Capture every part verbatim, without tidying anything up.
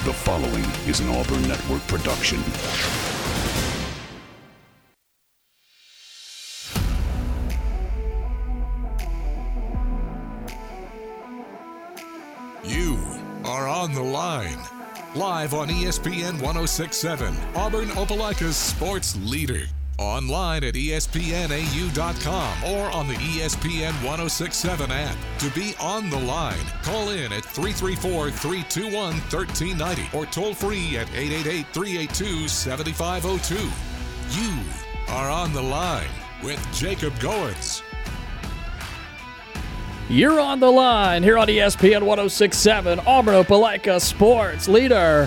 The following is an Auburn Network production. You are on the line. Live on E S P N one oh six point seven, Auburn Opelika's sports leader. Online at E S P N A U dot com or on the E S P N one oh six point seven app. To be on the line, call in at three three four, three two one, one three nine zero or toll free at eight eight eight, three eight two, seven five zero two. You are on the line with Jacob Goins. You're on the line here on E S P N one oh six point seven, Auburn Opelika sports leader.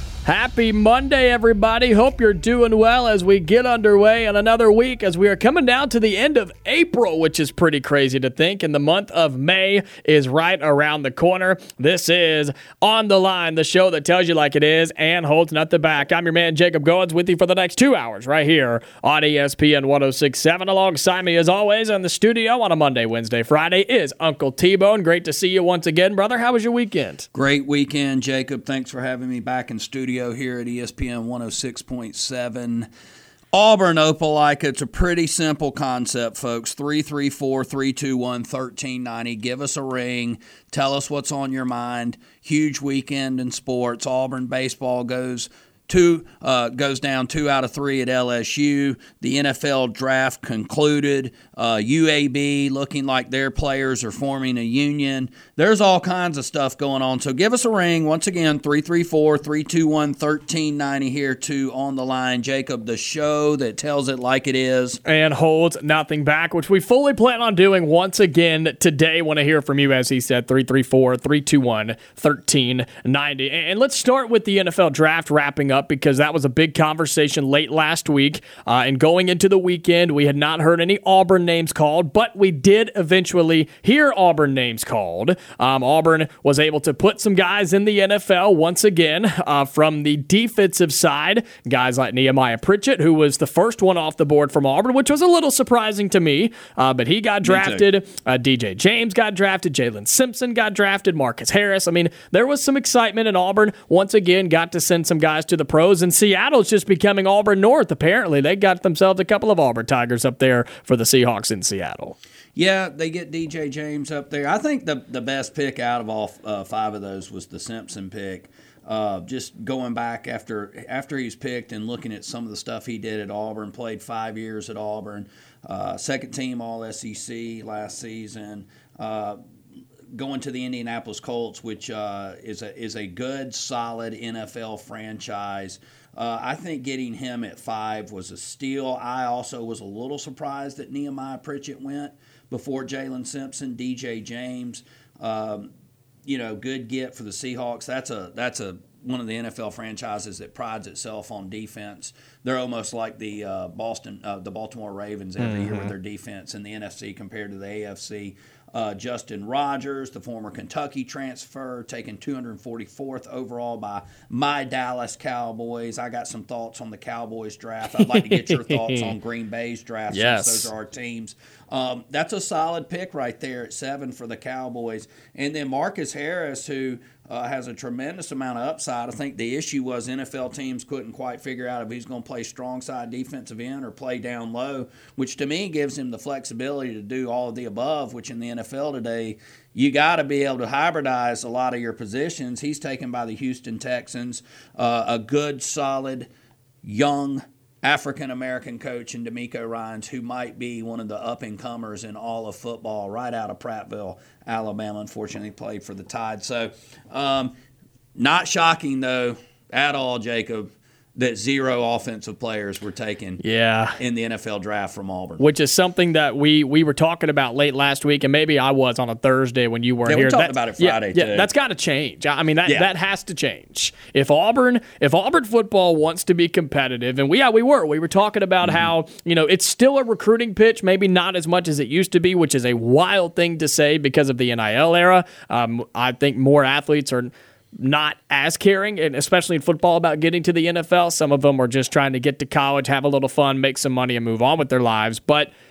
Happy Monday, everybody. Hope you're doing well as we get underway in another week as we are coming down to the end of April, which is pretty crazy to think. And the month of May is right around the corner. This is On the Line, the show that tells you like it is and holds nothing back. I'm your man, Jacob Goins, with you for the next two hours right here on E S P N one oh six point seven. Alongside me, as always, in the studio on a Monday, Wednesday, Friday is Uncle T-Bone. Great to see you once again, brother. How was your weekend? Great weekend, Jacob. Thanks for having me back in studio here at E S P N one oh six point seven. Auburn Opelika, it's a pretty simple concept, folks. three three four, three two one, one three nine zero. Give us a ring. Tell us what's on your mind. Huge weekend in sports. Auburn baseball goes two uh, goes down two out of three at L S U. The N F L draft concluded. Uh, U A B looking like their players are forming a union. There's all kinds of stuff going on. So give us a ring. Once again, three three four, three two one, one three nine zero here to On the Line. Jacob, the show that tells it like it is. And holds nothing back, which we fully plan on doing once again today. Want to hear from you, as he said, three three four, three two one, one three nine zero. And let's start with the N F L draft wrapping up, because that was a big conversation late last week. Uh, and going into the weekend, we had not heard any Auburn names called, but we did eventually hear Auburn names called. Um, Auburn was able to put some guys in the N F L once again uh, from the defensive side. Guys like Nehemiah Pritchett, who was the first one off the board from Auburn, which was a little surprising to me, uh, but he got drafted. Uh, D J James got drafted. Jalen Simpson got drafted. Marcus Harris. I mean, there was some excitement in Auburn. Once again, got to send some guys to the pros, and Seattle's just becoming Auburn North, apparently. They got themselves a couple of Auburn Tigers up there for the Seahawks in Seattle. Yeah, they get D J James up there. I think the the best pick out of all uh, five of those was the Simpson pick. Uh, just going back after after he's picked and looking at some of the stuff he did at Auburn, played five years at Auburn, uh, second team All S E C last season, uh, going to the Indianapolis Colts, which uh, is a is a good, solid N F L franchise. Uh, I think getting him at five was a steal. I also was a little surprised that Nehemiah Pritchett went before Jalen Simpson. D J James, um, you know, good get for the Seahawks. That's a that's a one of the N F L franchises that prides itself on defense. They're almost like the uh, Boston, uh, the Baltimore Ravens every mm-hmm. year with their defense in the N F C compared to the A F C. Uh, Justin Rogers, the former Kentucky transfer, taken two hundred forty-fourth overall by my Dallas Cowboys. I got some thoughts on the Cowboys draft. I'd like to get your thoughts on Green Bay's draft, yes. since those are our teams. Um, that's a solid pick right there at seven for the Cowboys. And then Marcus Harris, who uh, has a tremendous amount of upside. I think the issue was N F L teams couldn't quite figure out if he's going to play strong side defensive end or play down low, which to me gives him the flexibility to do all of the above, which in the N F L today, you got to be able to hybridize a lot of your positions. He's taken by the Houston Texans, uh, a good, solid, young African-American coach in D'Amico Ryans, who might be one of the up-and-comers in all of football, right out of Prattville, Alabama. Unfortunately, played for the Tide. So um, not shocking, though, at all, Jacob, that zero offensive players were taken yeah. in the N F L draft from Auburn. Which is something that we, we were talking about late last week, and maybe I was on a Thursday when you weren't yeah, here. we talked that, about it Friday, yeah, too. Yeah, that's got to change. I mean, that yeah. that has to change. If Auburn if Auburn football wants to be competitive, and we yeah, we were. We were talking about mm-hmm. how, you know, it's still a recruiting pitch, maybe not as much as it used to be, which is a wild thing to say because of the N I L era. Um, I think more athletes are not as caring, and especially in football, about getting to the N F L. Some of them are just trying to get to college, have a little fun, make some money, and move on with their lives. But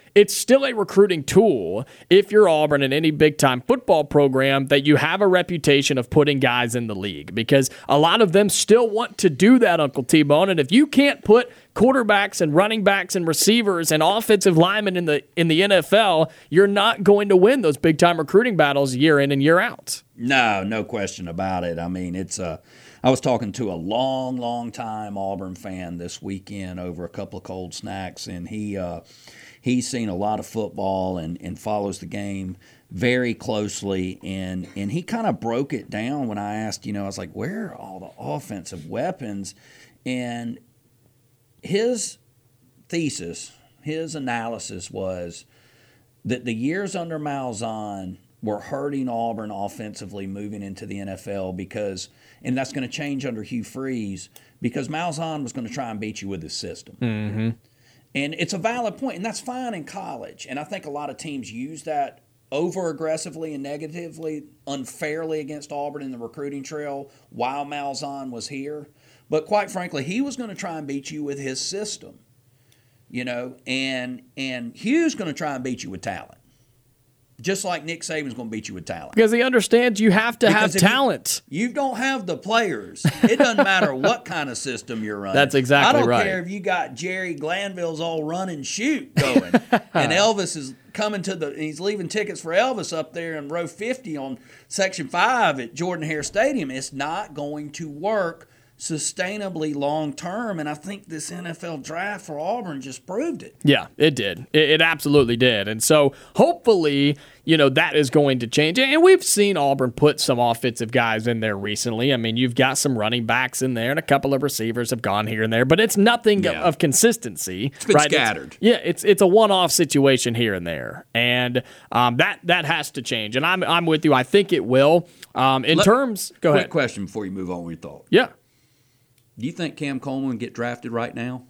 it's still a recruiting tool if you're Auburn in any big-time football program that you have a reputation of putting guys in the league, because a lot of them still want to do that, Uncle T-Bone. And if you can't put quarterbacks and running backs and receivers and offensive linemen in the in the N F L, you're not going to win those big-time recruiting battles year in and year out. No, no question about it. I mean, it's a. I was talking to a long, long time Auburn fan this weekend over a couple of cold snacks, and he uh, he's seen a lot of football and, and follows the game very closely, and and he kind of broke it down when I asked, you know, I was like, where are all the offensive weapons? And his thesis, his analysis was that the years under Malzahn were hurting Auburn offensively moving into the N F L because, and that's going to change under Hugh Freeze, because Malzahn was going to try and beat you with his system. Mm-hmm. And it's a valid point, and that's fine in college. And I think a lot of teams use that over-aggressively and negatively, unfairly against Auburn in the recruiting trail while Malzahn was here. But quite frankly, he was going to try and beat you with his system, you know, and and Hugh's going to try and beat you with talent. Just like Nick Saban's going to beat you with talent. Because he understands you have to because have talent. You, you don't have the players. It doesn't matter what kind of system you're running. That's exactly right. I don't right. care if you got Jerry Glanville's all run and shoot going, and Elvis is coming to the – he's leaving tickets for Elvis up there in row fifty on Section five at Jordan-Hare Stadium. It's not going to work sustainably long term, and I think this N F L draft for Auburn just proved it. Yeah, it did. It, it absolutely did. And so hopefully, you know, that is going to change. And we've seen Auburn put some offensive guys in there recently. I mean, you've got some running backs in there, and a couple of receivers have gone here and there, but it's nothing yeah. of consistency. It's been right? scattered. It's, yeah, it's it's a one-off situation here and there, and um, that that has to change. And I'm I'm with you. I think it will. Um, in Let, terms, go quick ahead. question before you move on with your thought. Yeah. Do you think Cam Coleman would get drafted right now?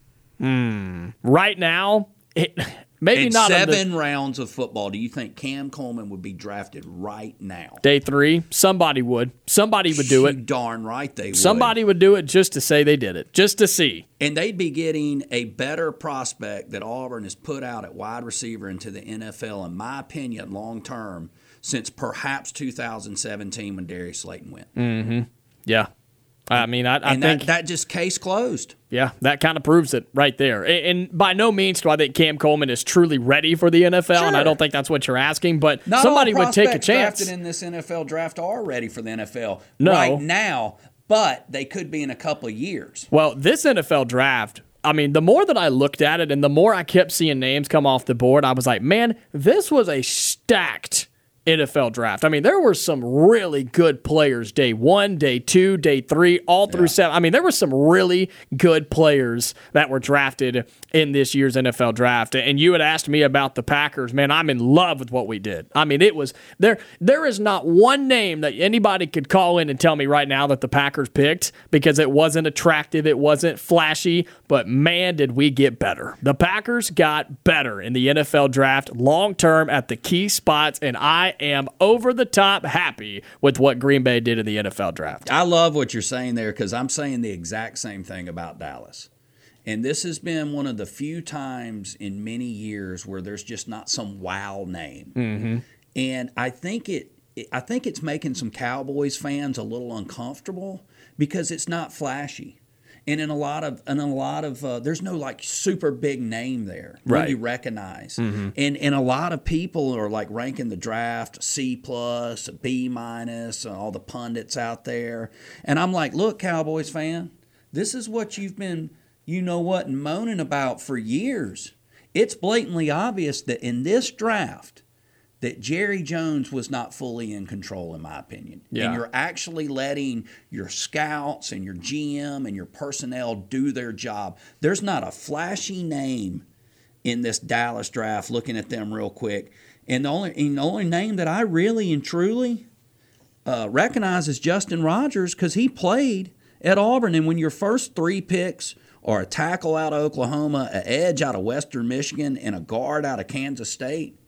Hmm. Right now, it, maybe in not. seven the, rounds of football, do you think Cam Coleman would be drafted right now? Day three, somebody would. Somebody would do it. Darn right they would. Somebody would do it just to say they did it, just to see. And they'd be getting a better prospect that Auburn has put out at wide receiver into the N F L, in my opinion, long term, since perhaps two thousand seventeen when Darius Slayton went. Mm-hmm. Yeah. I mean, I, I and think that, that just case closed. Yeah, that kind of proves it right there. And, and by no means do I think Cam Coleman is truly ready for the N F L, sure. and I don't think that's what you're asking. But Not somebody all would take a prospects chance. drafted in this N F L draft are ready for the N F L No. right now, but they could be in a couple of years. Well, this N F L draft, I mean, the more that I looked at it and the more I kept seeing names come off the board, I was like, man, this was a stacked N F L draft. I mean, there were some really good players day one, day two, day three, all through yeah. seven. I mean, there were some really good players that were drafted in this year's N F L draft. And you had asked me about the Packers. Man, I'm in love with what we did. I mean, it was there. There is not one name that anybody could call in and tell me right now that the Packers picked because it wasn't attractive, it wasn't flashy, but man, did we get better. The Packers got better in the N F L draft long term at the key spots, and I am over the top happy with what Green Bay did in the N F L draft. I love what you're saying there because I'm saying the exact same thing about Dallas. And this has been one of the few times in many years where there's just not some wow name. Mm-hmm. And I think it I think it's making some Cowboys fans a little uncomfortable because it's not flashy. And in a lot of, and in a lot of, uh, there's no like super big name there that right. you recognize. Mm-hmm. And and a lot of people are like ranking the draft C plus, B minus, all the pundits out there. And I'm like, look, Cowboys fan, this is what you've been, you know what, moaning about for years. It's blatantly obvious that in this draft, that Jerry Jones was not fully in control, in my opinion. Yeah. And you're actually letting your scouts and your G M and your personnel do their job. There's not a flashy name in this Dallas draft, looking at them real quick. And the only, and the only name that I really and truly uh, recognize is Justin Rogers because he played at Auburn. And when your first three picks are a tackle out of Oklahoma, an edge out of Western Michigan, and a guard out of Kansas State,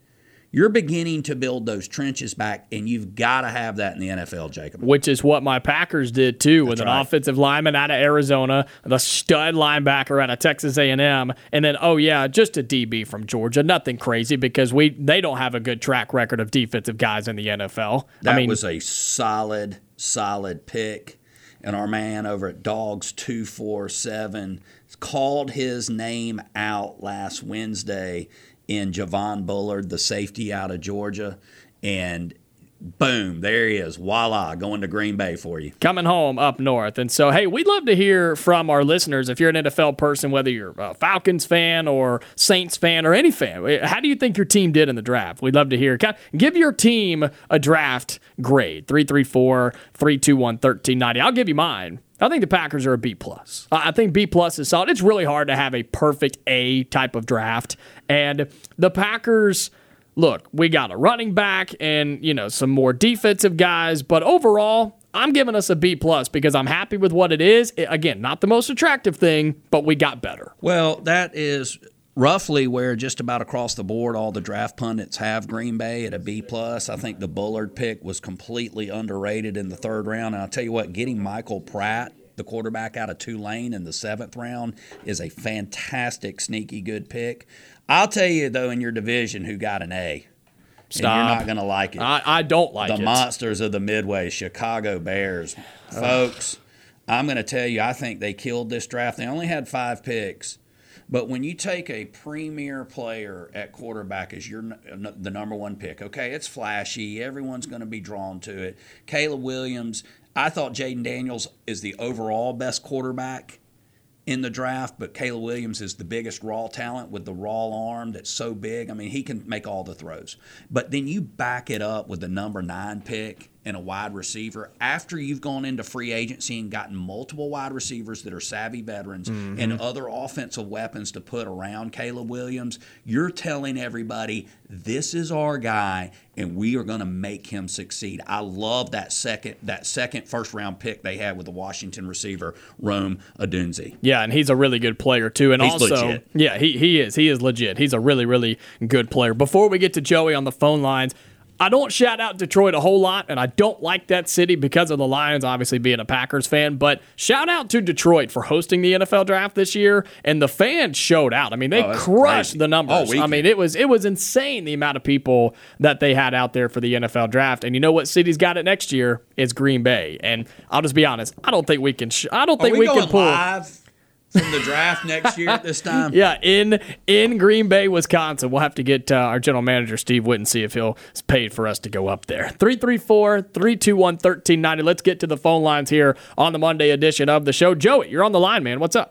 You're beginning to build those trenches back, and you've got to have that in the N F L, Jacob. Which is what my Packers did, too, with That's an right. offensive lineman out of Arizona, the stud linebacker out of Texas A and M, and then, oh, yeah, just a D B from Georgia. Nothing crazy because we they don't have a good track record of defensive guys in the N F L. That I mean, was a solid, solid pick. And our man over at Dogs two four seven called his name out last Wednesday in Javon Bullard, the safety out of Georgia. And boom, there he is. Voila, going to Green Bay for you. coming home up north. And so, hey, we'd love to hear from our listeners. If you're an N F L person, whether you're a Falcons fan or Saints fan or any fan, how do you think your team did in the draft? We'd love to hear. Give your team a draft grade, three three four, three two one, one three nine zero. I'll give you mine. I think the Packers are a B plus. I think B plus is solid. It's really hard to have a perfect A type of draft. And the Packers, look, we got a running back and, you know, some more defensive guys, but overall, I'm giving us a B plus because I'm happy with what it is. It, again, not the most attractive thing, but we got better. Well, that is roughly where just about across the board all the draft pundits have Green Bay at a B plus. I think the Bullard pick was completely underrated in the third round. And I'll tell you what, getting Michael Pratt, the quarterback out of Tulane, in the seventh round is a fantastic, sneaky good pick. I'll tell you, though, in your division who got an A. Stop. And you're not going to like it. I, I don't like the it. monsters of the Midway, Chicago Bears. Folks, I'm going to tell you, I think they killed this draft. They only had five picks. But when you take a premier player at quarterback as your the number one pick, okay, it's flashy. Everyone's going to be drawn to it. Caleb Williams, I thought Jaden Daniels is the overall best quarterback in the draft, but Caleb Williams is the biggest raw talent with the raw arm that's so big. I mean, he can make all the throws. But then you back it up with the number nine pick and a wide receiver after you've gone into free agency and gotten multiple wide receivers that are savvy veterans mm-hmm. and other offensive weapons to put around Caleb Williams. You're telling everybody this is our guy and we are going to make him succeed. I love that second that second first round pick they had with the Washington receiver Rome Odunze. Yeah, and he's a really good player too. And he's also, legit. yeah, he he is he is legit. He's a really really good player. Before we get to Joey on the phone lines, I don't shout out Detroit a whole lot, and I don't like that city because of the Lions, obviously being a Packers fan, but shout out to Detroit for hosting the N F L draft this year, and the fans showed out. I mean, they oh, crushed crazy. the numbers. Oh, I mean, it was it was insane the amount of people that they had out there for the N F L draft, and you know what city's got it next year? It's Green Bay, and I'll just be honest, I don't think we can sh- I don't think Are we, we going can pull live from the draft next year at this time? Yeah, in in Green Bay, Wisconsin. We'll have to get uh, our general manager, Steve Witten, see if he'll pay for us to go up there. three three four, three two one, one three nine zero. Let's get to the phone lines here on the Monday edition of the show. Joey, you're on the line, man. What's up?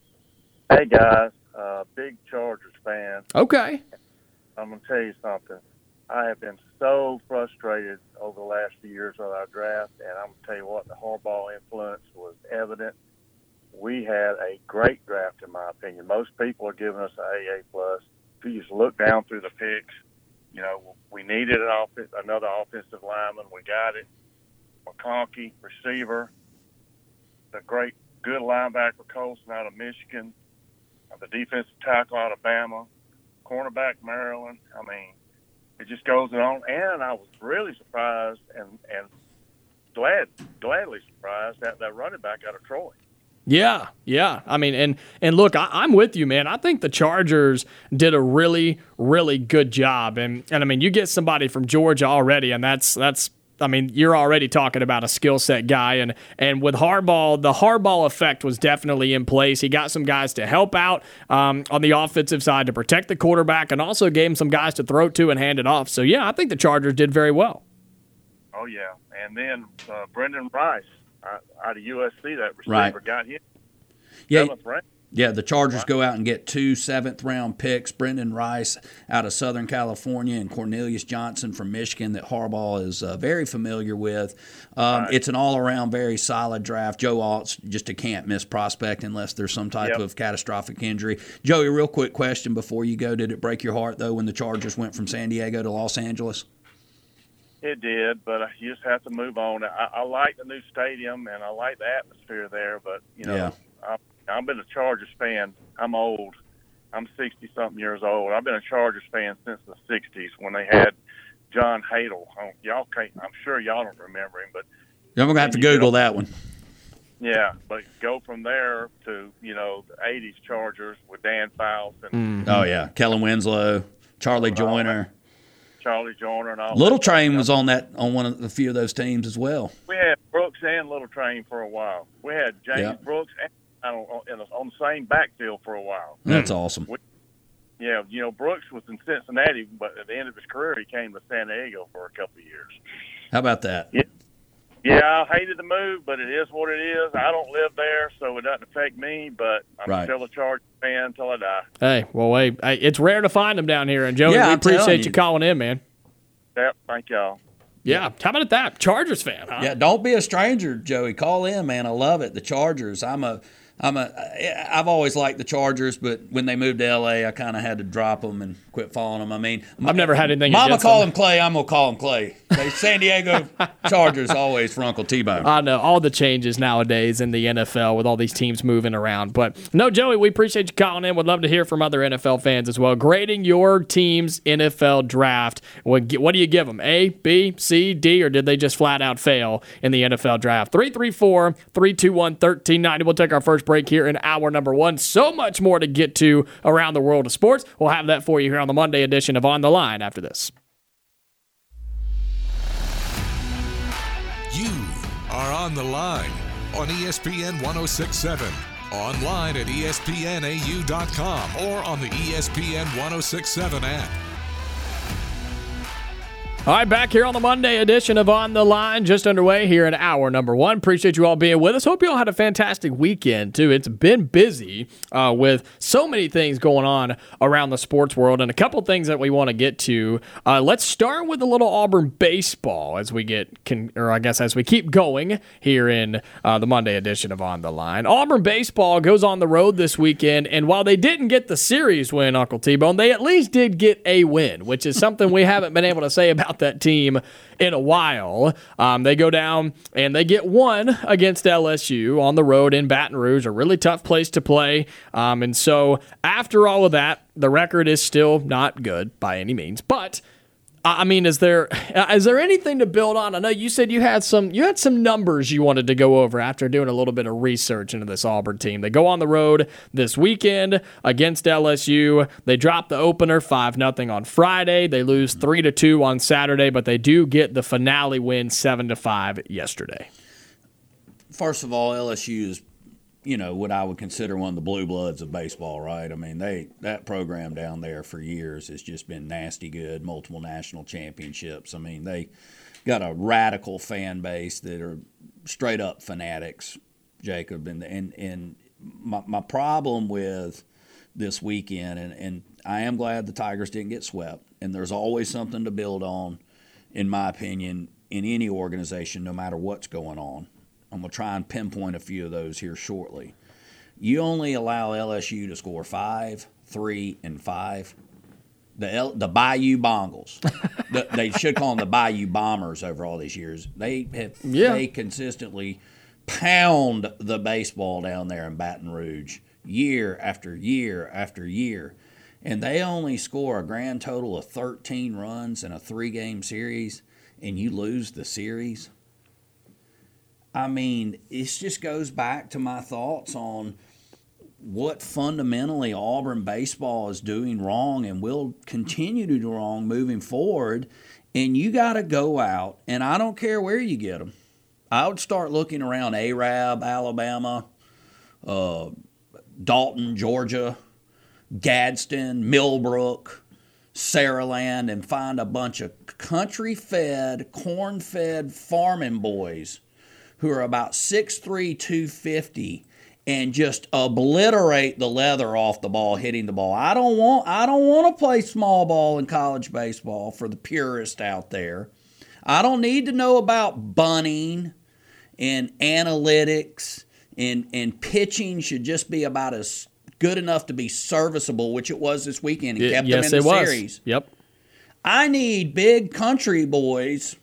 Hey, guys. Uh, big Chargers fan. Okay. I'm going to tell you something. I have been so frustrated over the last few years with our draft, and I'm going to tell you what, the Harbaugh influence was evident. We had a great draft, in my opinion. Most people are giving us an A A plus. If you just look down through the picks, you know, we needed an off- another offensive lineman. We got it. McConkey, receiver. The great, good linebacker, Colson out of Michigan. The defensive tackle out of Alabama. Cornerback, Maryland. I mean, it just goes on. And I was really surprised and, and glad, gladly surprised at that running back out of Troy. Yeah, yeah. I mean, and and look, I, I'm with you, man. I think the Chargers did a really, really good job. And and I mean, you get somebody from Georgia already, and that's that's. I mean, you're already talking about a skill set guy, and and with Harbaugh, the Harbaugh effect was definitely in place. He got some guys to help out um, on the offensive side to protect the quarterback, and also gave him some guys to throw to and hand it off. So yeah, I think the Chargers did very well. Oh yeah, and then uh, Brendan Rice out of U S C, that receiver right. got him. Yeah, seventh rank. yeah. The Chargers wow. go out and get two seventh-round picks: Brendan Rice out of Southern California and Cornelius Johnson from Michigan, that Harbaugh is uh, very familiar with. Um, right. It's an all-around very solid draft. Joe Alt's just a can't-miss prospect unless there's some type yep. of catastrophic injury. Joey, real quick question before you go: did it break your heart though when the Chargers went from San Diego to Los Angeles? It did, but you just have to move on. I, I like the new stadium, and I like the atmosphere there, but, you know, yeah. I, I've been a Chargers fan. I'm old. I'm sixty-something years old. I've been a Chargers fan since the sixties when they had John Hadle. Y'all can't, I'm sure y'all don't remember him, but you're going to have to Google that one. Yeah, but go from there to, you know, the eighties Chargers with Dan Fouts. And, mm. Oh, yeah. Kellen Winslow, Charlie Joyner. Charlie Joyner and all. Little Train was on that on one of a few of those teams as well. We had Brooks and Little Train for a while. We had James yep. Brooks and, on, on the same backfield for a while. That's mm. awesome. We, yeah, you know, Brooks was in Cincinnati, but at the end of his career, he came to San Diego for a couple of years. How about that? Yeah. Yeah, I hated the move, but it is what it is. I don't live there, so it doesn't affect me, but I'm right. still a Chargers fan until I die. Hey, well, wait, it's rare to find them down here, and Joey, yeah, we I'm appreciate you. you calling in, man. Yep, thank y'all. Yeah, how about that? Chargers fan, huh? Yeah, don't be a stranger, Joey. Call in, man. I love it. The Chargers. I'm a I'm a I've always liked the Chargers, but when they moved to L A, I kind of had to drop them and quit following them. I mean, I've never had anything Mama against call them. him Clay, I'm going to call him Clay. They San Diego Chargers always for Uncle T-Bone. I know, all the changes nowadays in the N F L with all these teams moving around. But no, Joey, we appreciate you calling in. Would love to hear from other N F L fans as well. Grading your team's N F L draft, what do you give them? A, B, C, D, or did they just flat out fail in the N F L draft? three three four, three two one, one three nine zero. We'll take our first break here in hour number one. So much more to get to around the world of sports. We'll have that for you here on the Monday edition of On the Line after this. You are on the line on E S P N one oh six point seven, online at E S P N A U dot com, or on the E S P N one oh six point seven app. All right, back here on the Monday edition of On the Line, just underway here in hour number one. Appreciate you all being with us. Hope you all had a fantastic weekend, too. It's been busy uh, with so many things going on around the sports world, and a couple things that we want to get to. Uh, let's start with a little Auburn baseball as we get, can, or I guess as we keep going here in uh, the Monday edition of On the Line. Auburn baseball goes on the road this weekend, and while they didn't get the series win, Uncle T-Bone, they at least did get a win, which is something we haven't been able to say about that team in a while. Um, they go down and they get one against L S U on the road in Baton Rouge, a really tough place to play. Um, and so after all of that, the record is still not good by any means. But I mean, is there is there anything to build on? I know you said you had some you had some numbers you wanted to go over after doing a little bit of research into this Auburn team. They go on the road this weekend against L S U. They drop the opener five nothing on Friday. They lose three to two on Saturday, but they do get the finale win seven to five yesterday. First of all, L S U is, you know, what I would consider one of the blue bloods of baseball, right? I mean, they that program down there for years has just been nasty good, multiple national championships. I mean, they got a radical fan base that are straight up fanatics, Jacob. And and, and my, my problem with this weekend, and, and I am glad the Tigers didn't get swept, and there's always something to build on, in my opinion, in any organization, no matter what's going on. I'm going to try and pinpoint a few of those here shortly. You only allow L S U to score five, three, and five. The L, the Bayou Bongles. the, they should call them the Bayou Bombers over all these years. They have yeah. they consistently pound the baseball down there in Baton Rouge year after year after year. And they only score a grand total of thirteen runs in a three-game series, and you lose the series. I mean, it just goes back to my thoughts on what fundamentally Auburn baseball is doing wrong and will continue to do wrong moving forward. And you got to go out, and I don't care where you get them. I would start looking around Arab, Alabama, uh, Dalton, Georgia, Gadsden, Millbrook, Saraland, and find a bunch of country-fed, corn-fed farming boys who are about six three, two fifty, and just obliterate the leather off the ball, hitting the ball. I don't want I don't want to play small ball in college baseball for the purist out there. I don't need to know about bunting and analytics, and, and pitching should just be about as good enough to be serviceable, which it was this weekend, and it, kept yes, them in the it was. series. Yep. I need big country boys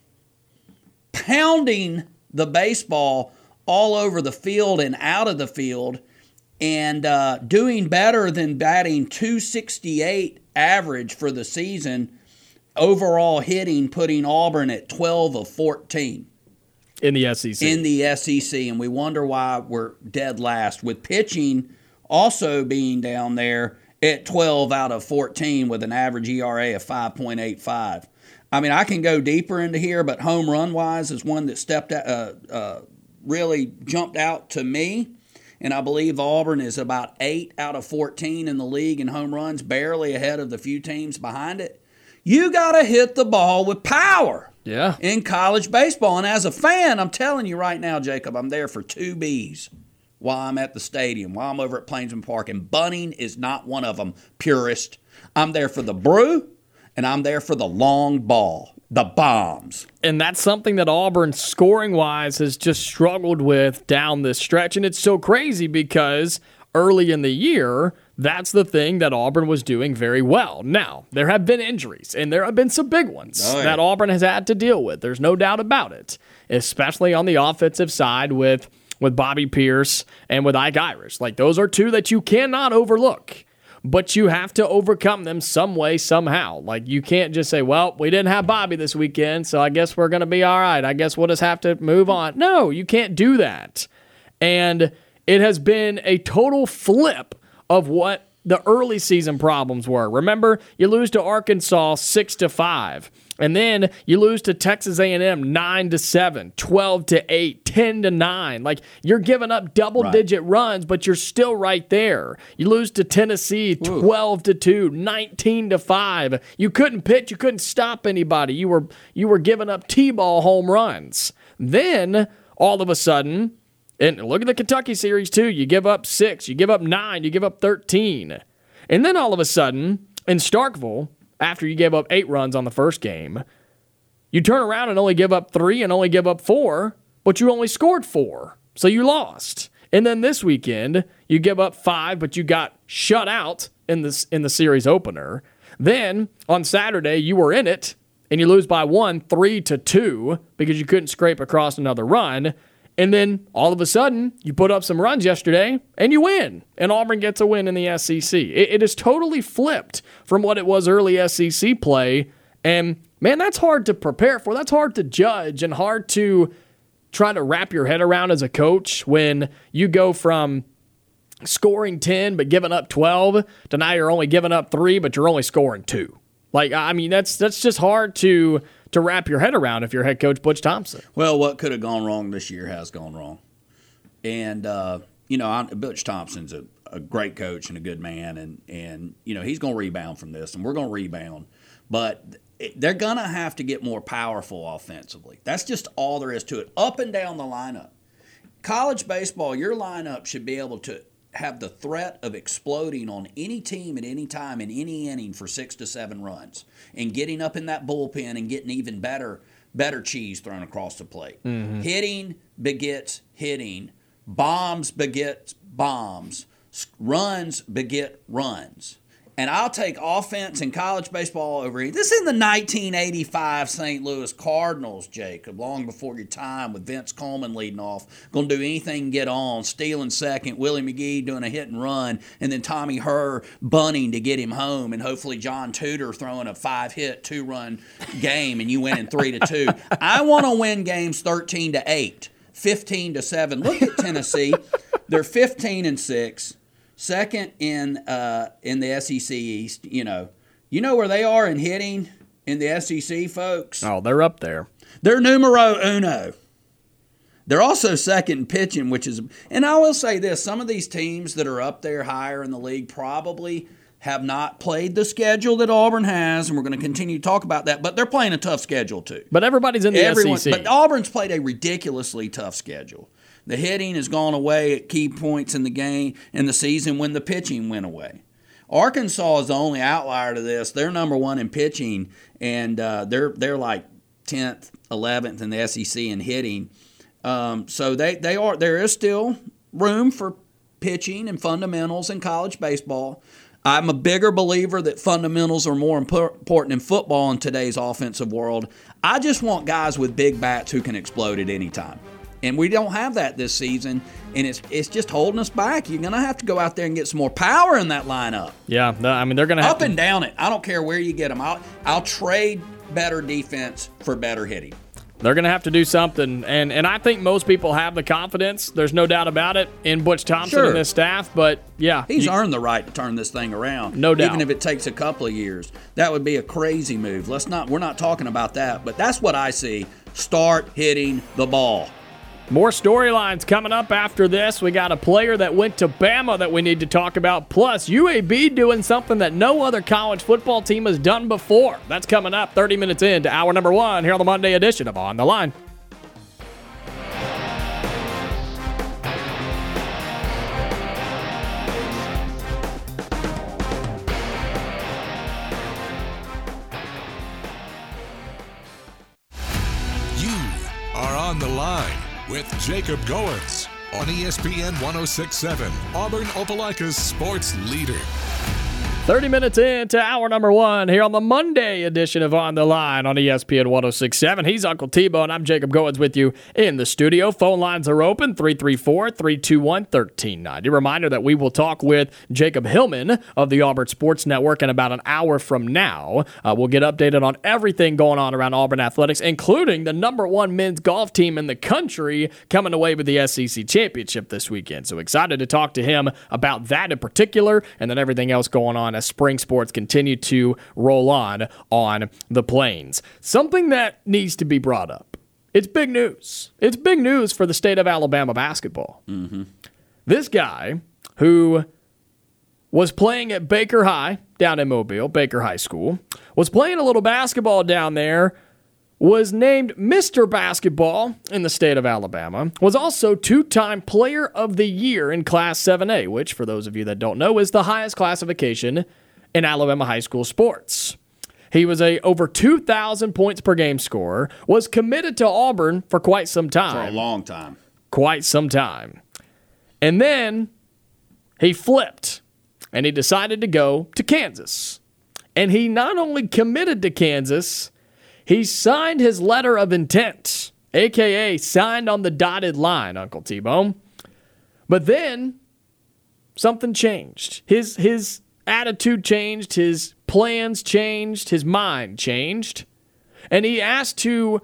pounding the baseball all over the field and out of the field, and uh, doing better than batting two sixty-eight average for the season. Overall hitting, putting Auburn at twelve of fourteen. In the S E C. In the S E C, and we wonder why we're dead last. With pitching also being down there at twelve out of fourteen with an average E R A of five point eight five. I mean, I can go deeper into here, but home run-wise is one that stepped out, uh, uh, really jumped out to me. And I believe Auburn is about eight out of fourteen in the league in home runs, barely ahead of the few teams behind it. You got to hit the ball with power. Yeah. In college baseball. And as a fan, I'm telling you right now, Jacob, I'm there for two B's while I'm at the stadium, while I'm over at Plainsman Park. And bunting is not one of them, purist. I'm there for the brew, and I'm there for the long ball, the bombs. And that's something that Auburn, scoring-wise, has just struggled with down this stretch. And it's so crazy because early in the year, that's the thing that Auburn was doing very well. Now, there have been injuries, and there have been some big ones oh, yeah. that Auburn has had to deal with. There's no doubt about it, especially on the offensive side with, with Bobby Pierce and with Ike Irish. Like, those are two that you cannot overlook, but you have to overcome them some way, somehow. Like, you can't just say, well, we didn't have Bobby this weekend, so I guess we're going to be all right. I guess we'll just have to move on. No, you can't do that. And it has been a total flip of what the early season problems were. Remember, you lose to Arkansas six to five, and then you lose to Texas A and M nine to seven, twelve to eight, ten to nine. Like, you're giving up double-digit right. runs, but you're still right there. You lose to Tennessee twelve to two, nineteen to five. You couldn't pitch, you couldn't stop anybody. You were you were giving up T-ball home runs. Then all of a sudden, and look at the Kentucky series, too. You give up six, you give up nine, you give up thirteen. And then all of a sudden, in Starkville, after you gave up eight runs on the first game, you turn around and only give up three and only give up four, but you only scored four, so you lost. And then this weekend, you give up five, but you got shut out in this in the series opener. Then, on Saturday, you were in it, and you lose by one, three to two, because you couldn't scrape across another run. And then, all of a sudden, you put up some runs yesterday, and you win. And Auburn gets a win in the S E C. It, it is totally flipped from what it was early S E C play. And, man, that's hard to prepare for. That's hard to judge and hard to try to wrap your head around as a coach when you go from scoring ten but giving up twelve to now you're only giving up three but you're only scoring two. Like, I mean, that's that's just hard to to wrap your head around if you're head coach Butch Thompson. Well, what could have gone wrong this year has gone wrong. And, uh, you know, I, Butch Thompson's a, a great coach and a good man, and, and you know, he's going to rebound from this, and we're going to rebound. But they're going to have to get more powerful offensively. That's just all there is to it. Up and down the lineup. College baseball, your lineup should be able to have the threat of exploding on any team at any time in any inning for six to seven runs and getting up in that bullpen and getting even better better cheese thrown across the plate. Mm-hmm. Hitting begets hitting. Bombs begets bombs. Runs beget runs. And I'll take offense in college baseball over here. This is in the nineteen eighty-five Saint Louis Cardinals, Jacob, long before your time with Vince Coleman leading off. Going to do anything to get on, stealing second, Willie McGee doing a hit and run, and then Tommy Herr bunting to get him home, and hopefully John Tudor throwing a five-hit, two-run game, and you winning three to two. I want to win games thirteen to eight, fifteen to seven. Look at Tennessee. They're fifteen and six. Second in uh, in the S E C East, you know. You know where they are in hitting in the S E C, folks? Oh, they're up there. They're numero uno. They're also second in pitching, which is – and I will say this. Some of these teams that are up there higher in the league probably have not played the schedule that Auburn has, and we're going to continue to talk about that, but they're playing a tough schedule too. But everybody's in the Everyone, S E C. But Auburn's played a ridiculously tough schedule. The hitting has gone away at key points in the game in the season when the pitching went away. Arkansas is the only outlier to this. They're number one in pitching, and uh, they're they're like tenth, eleventh in the S E C in hitting. Um, so they, they are there is still room for pitching and fundamentals in college baseball. I'm a bigger believer that fundamentals are more important in football in today's offensive world. I just want guys with big bats who can explode at any time. And we don't have that this season, and it's it's just holding us back. You're going to have to go out there and get some more power in that lineup. Yeah, no, I mean, they're going to have Up to, and down it. I don't care where you get them. I'll, I'll trade better defense for better hitting. They're going to have to do something, and and I think most people have the confidence. There's no doubt about it in Butch Thompson Sure. and his staff, but yeah. He's you- earned the right to turn this thing around. No doubt. Even if it takes a couple of years. That would be a crazy move. Let's not we're not talking about that, but that's what I see. Start hitting the ball. More storylines coming up after this. We got a player that went to Bama that we need to talk about. Plus, U A B doing something that no other college football team has done before. That's coming up thirty minutes into hour number one here on the Monday edition of On the Line. You are on the line with Jacob Goins on E S P N one oh six point seven, Auburn Opelika's sports leader. thirty minutes into hour number one here on the Monday edition of On the Line on E S P N one oh six point seven. He's Uncle T-Bone. I'm Jacob Goins with you in the studio. Phone lines are open, three three four, three two one, one three nine zero. Reminder that we will talk with Jacob Hillman of the Auburn Sports Network in about an hour from now. Uh, we'll get updated on everything going on around Auburn athletics, including the number one men's golf team in the country coming away with the S E C championship this weekend. So excited to talk to him about that in particular, and then everything else going on as spring sports continue to roll on on the plains. Something that needs to be brought up. It's big news. It's big news for the state of Alabama basketball. Mm-hmm. This guy who was playing at Baker High down in Mobile, Baker High School, was playing a little basketball down there, was named Mister Basketball in the state of Alabama, was also two-time Player of the Year in Class seven A, which, for those of you that don't know, is the highest classification in Alabama high school sports. He was a over two thousand points per game scorer, was committed to Auburn for quite some time. For a long time. Quite some time. And then he flipped, and he decided to go to Kansas. And he not only committed to Kansas, he signed his letter of intent, a k a signed on the dotted line, Uncle T-Bone. But then something changed. His his attitude changed, his plans changed, his mind changed, and he asked to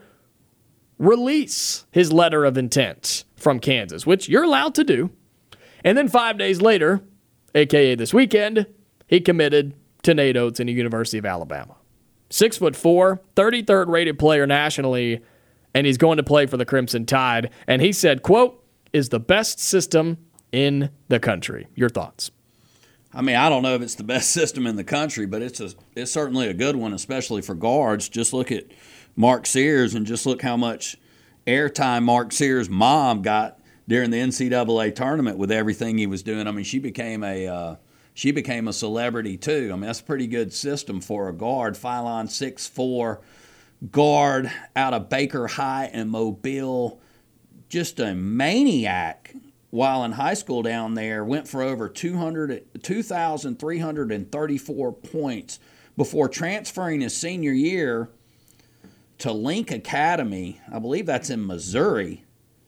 release his letter of intent from Kansas, which you're allowed to do. And then five days later, a k a this weekend, he committed to Nate Oates in the University of Alabama. Six foot four, thirty-third rated player nationally, and he's going to play for the Crimson Tide. And he said, quote, is the best system in the country. Your thoughts? I mean, I don't know if it's the best system in the country, but it's a it's certainly a good one, especially for guards. Just look at Mark Sears and just look how much airtime Mark Sears' mom got during the N C double A tournament with everything he was doing. I mean, she became a uh, she became a celebrity too. I mean, that's a pretty good system for a guard. Phylon six foot four guard out of Baker High in Mobile, just a maniac. While in high school down there, went for over two thousand three hundred thirty-four points before transferring his senior year to Link Academy. I believe that's in Missouri.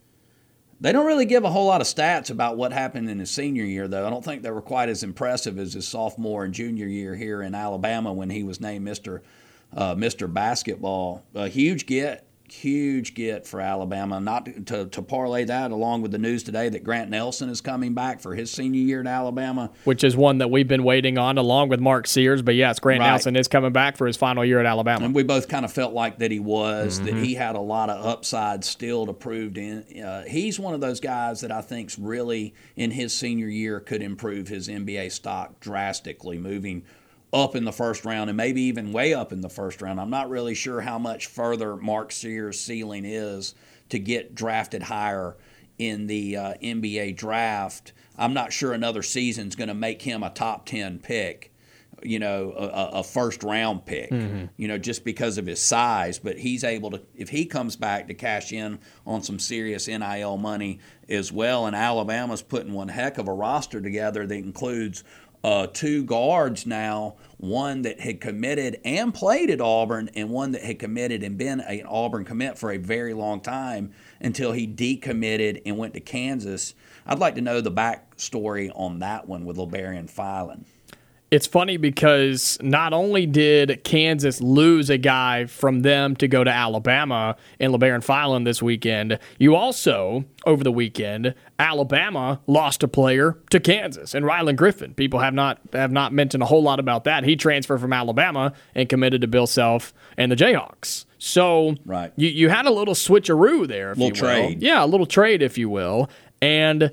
They don't really give a whole lot of stats about what happened in his senior year, though. I don't think they were quite as impressive as his sophomore and junior year here in Alabama when he was named Mister Uh, Mister Basketball. A huge get. Huge get for Alabama. Not to, to parlay that along with the news today that Grant Nelson is coming back for his senior year at Alabama. Which is one that we've been waiting on along with Mark Sears. But yes, Grant Right. Nelson is coming back for his final year at Alabama. And we both kind of felt like that he was, Mm-hmm. that he had a lot of upside still to prove. In. Uh, he's one of those guys that I think's really in his senior year could improve his N B A stock drastically, moving up in the first round and maybe even way up in the first round. I'm not really sure how much further Mark Sears' ceiling is to get drafted higher in the uh, N B A draft. I'm not sure another season's going to make him a top ten pick, you know, a, a first round pick, mm-hmm. you know, just because of his size. But he's able to, if he comes back, to cash in on some serious N I L money as well. And Alabama's putting one heck of a roster together that includes uh, two guards now, one that had committed and played at Auburn and one that had committed and been an Auburn commit for a very long time until he decommitted and went to Kansas. I'd like to know the backstory on that one with LeBarian Filan. It's funny because not only did Kansas lose a guy from them to go to Alabama in LeBaron Filan this weekend, you also, over the weekend, Alabama lost a player to Kansas, and Rylan Griffin. People have not have not mentioned a whole lot about that. He transferred from Alabama and committed to Bill Self and the Jayhawks. So right. you, you had a little switcheroo there, if little you will. trade. Yeah, a little trade, if you will. And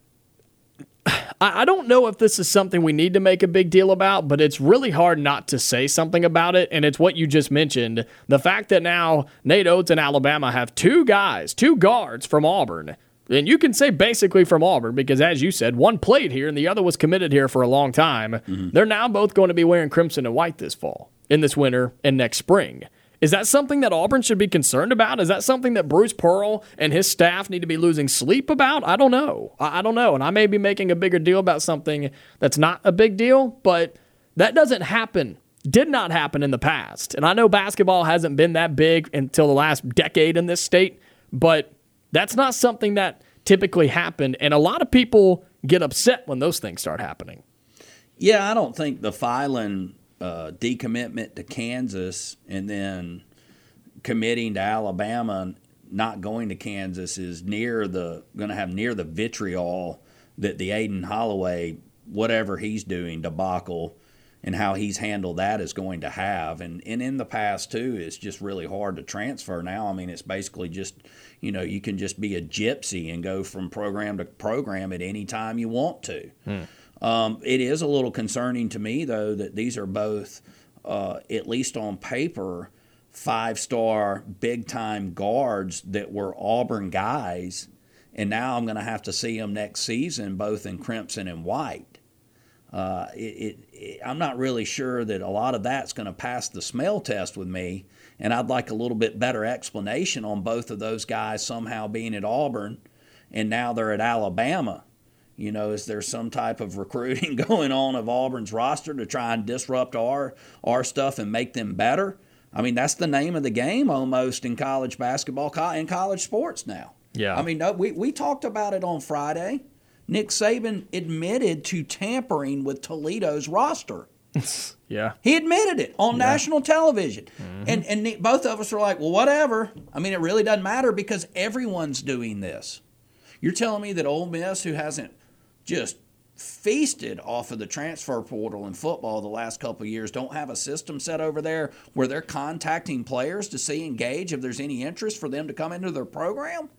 I don't know if this is something we need to make a big deal about, but it's really hard not to say something about it, and it's what you just mentioned. The fact that now Nate Oates and Alabama have two guys, two guards from Auburn, and you can say basically from Auburn because, as you said, one played here and the other was committed here for a long time. Mm-hmm. They're now both going to be wearing crimson and white this fall, in this winter, and next spring. Is that something that Auburn should be concerned about? Is that something that Bruce Pearl and his staff need to be losing sleep about? I don't know. I don't know. And I may be making a bigger deal about something that's not a big deal, but that doesn't happen. Did not happen in the past. And I know basketball hasn't been that big until the last decade in this state, but that's not something that typically happened. And a lot of people get upset when those things start happening. Yeah, I don't think the Filan Uh, decommitment to Kansas and then committing to Alabama, not going to Kansas is near the going to have near the vitriol that the Aiden Holloway, whatever he's doing, debacle, and how he's handled that is going to have. And and in the past too, it's just really hard to transfer now. I mean, it's basically just, you know, you can just be a gypsy and go from program to program at any time you want to. Hmm. Um, it is a little concerning to me, though, that these are both, uh, at least on paper, five-star, big-time guards that were Auburn guys, and now I'm going to have to see them next season both in crimson and white. Uh, it, it, it, I'm not really sure that a lot of that's going to pass the smell test with me, and I'd like a little bit better explanation on both of those guys somehow being at Auburn, and now they're at Alabama. You know, is there some type of recruiting going on of Auburn's roster to try and disrupt our our stuff and make them better? I mean, that's the name of the game almost in college basketball and college sports now. Yeah. I mean, no, we, we talked about it on Friday. Nick Saban admitted to tampering with Toledo's roster. Yeah. He admitted it on yeah. national television. Mm-hmm. And, and both of us are like, well, whatever. I mean, it really doesn't matter because everyone's doing this. You're telling me that Ole Miss, who hasn't just feasted off of the transfer portal in football the last couple of years, don't have a system set over there where they're contacting players to see and gauge if there's any interest for them to come into their program?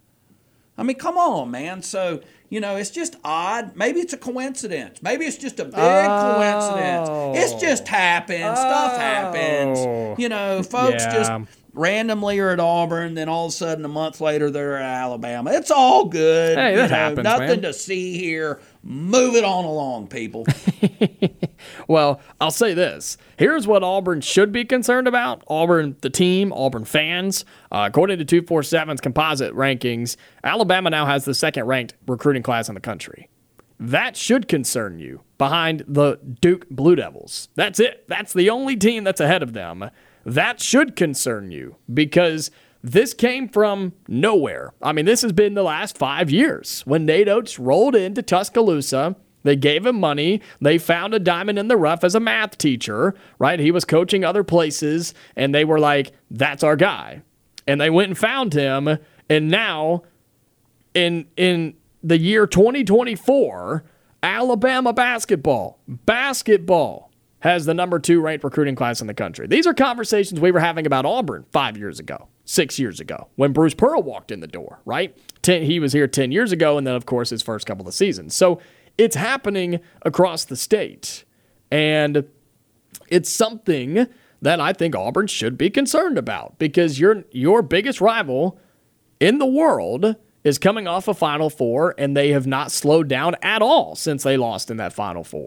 I mean, come on, man. So, you know, it's just odd. Maybe it's a coincidence. Maybe it's just a big oh. coincidence. It's just happens. Oh. Stuff happens. You know, folks yeah. just randomly are at Auburn, then all of a sudden a month later they're at Alabama. It's all good. Hey, that you know, happens, nothing man. to see here. Move it on along, people. Well, I'll say this. Here's what Auburn should be concerned about. Auburn, the team, Auburn fans. Uh, according to two forty-seven's composite rankings, Alabama now has the second-ranked recruiting class in the country. That should concern you behind the Duke Blue Devils. That's it. That's the only team that's ahead of them. That should concern you because this came from nowhere. I mean, this has been the last five years. When Nate Oates rolled into Tuscaloosa, they gave him money. They found a diamond in the rough as a math teacher, right? He was coaching other places, and they were like, that's our guy. And they went and found him, and now in in the year twenty twenty-four, Alabama basketball, basketball, has the number two ranked recruiting class in the country. These are conversations we were having about Auburn five years ago, six years ago, when Bruce Pearl walked in the door, right? Ten, he was here ten years ago, and then, of course, his first couple of seasons. So it's happening across the state, and it's something that I think Auburn should be concerned about because your your biggest rival in the world is coming off a Final Four, and they have not slowed down at all since they lost in that Final Four.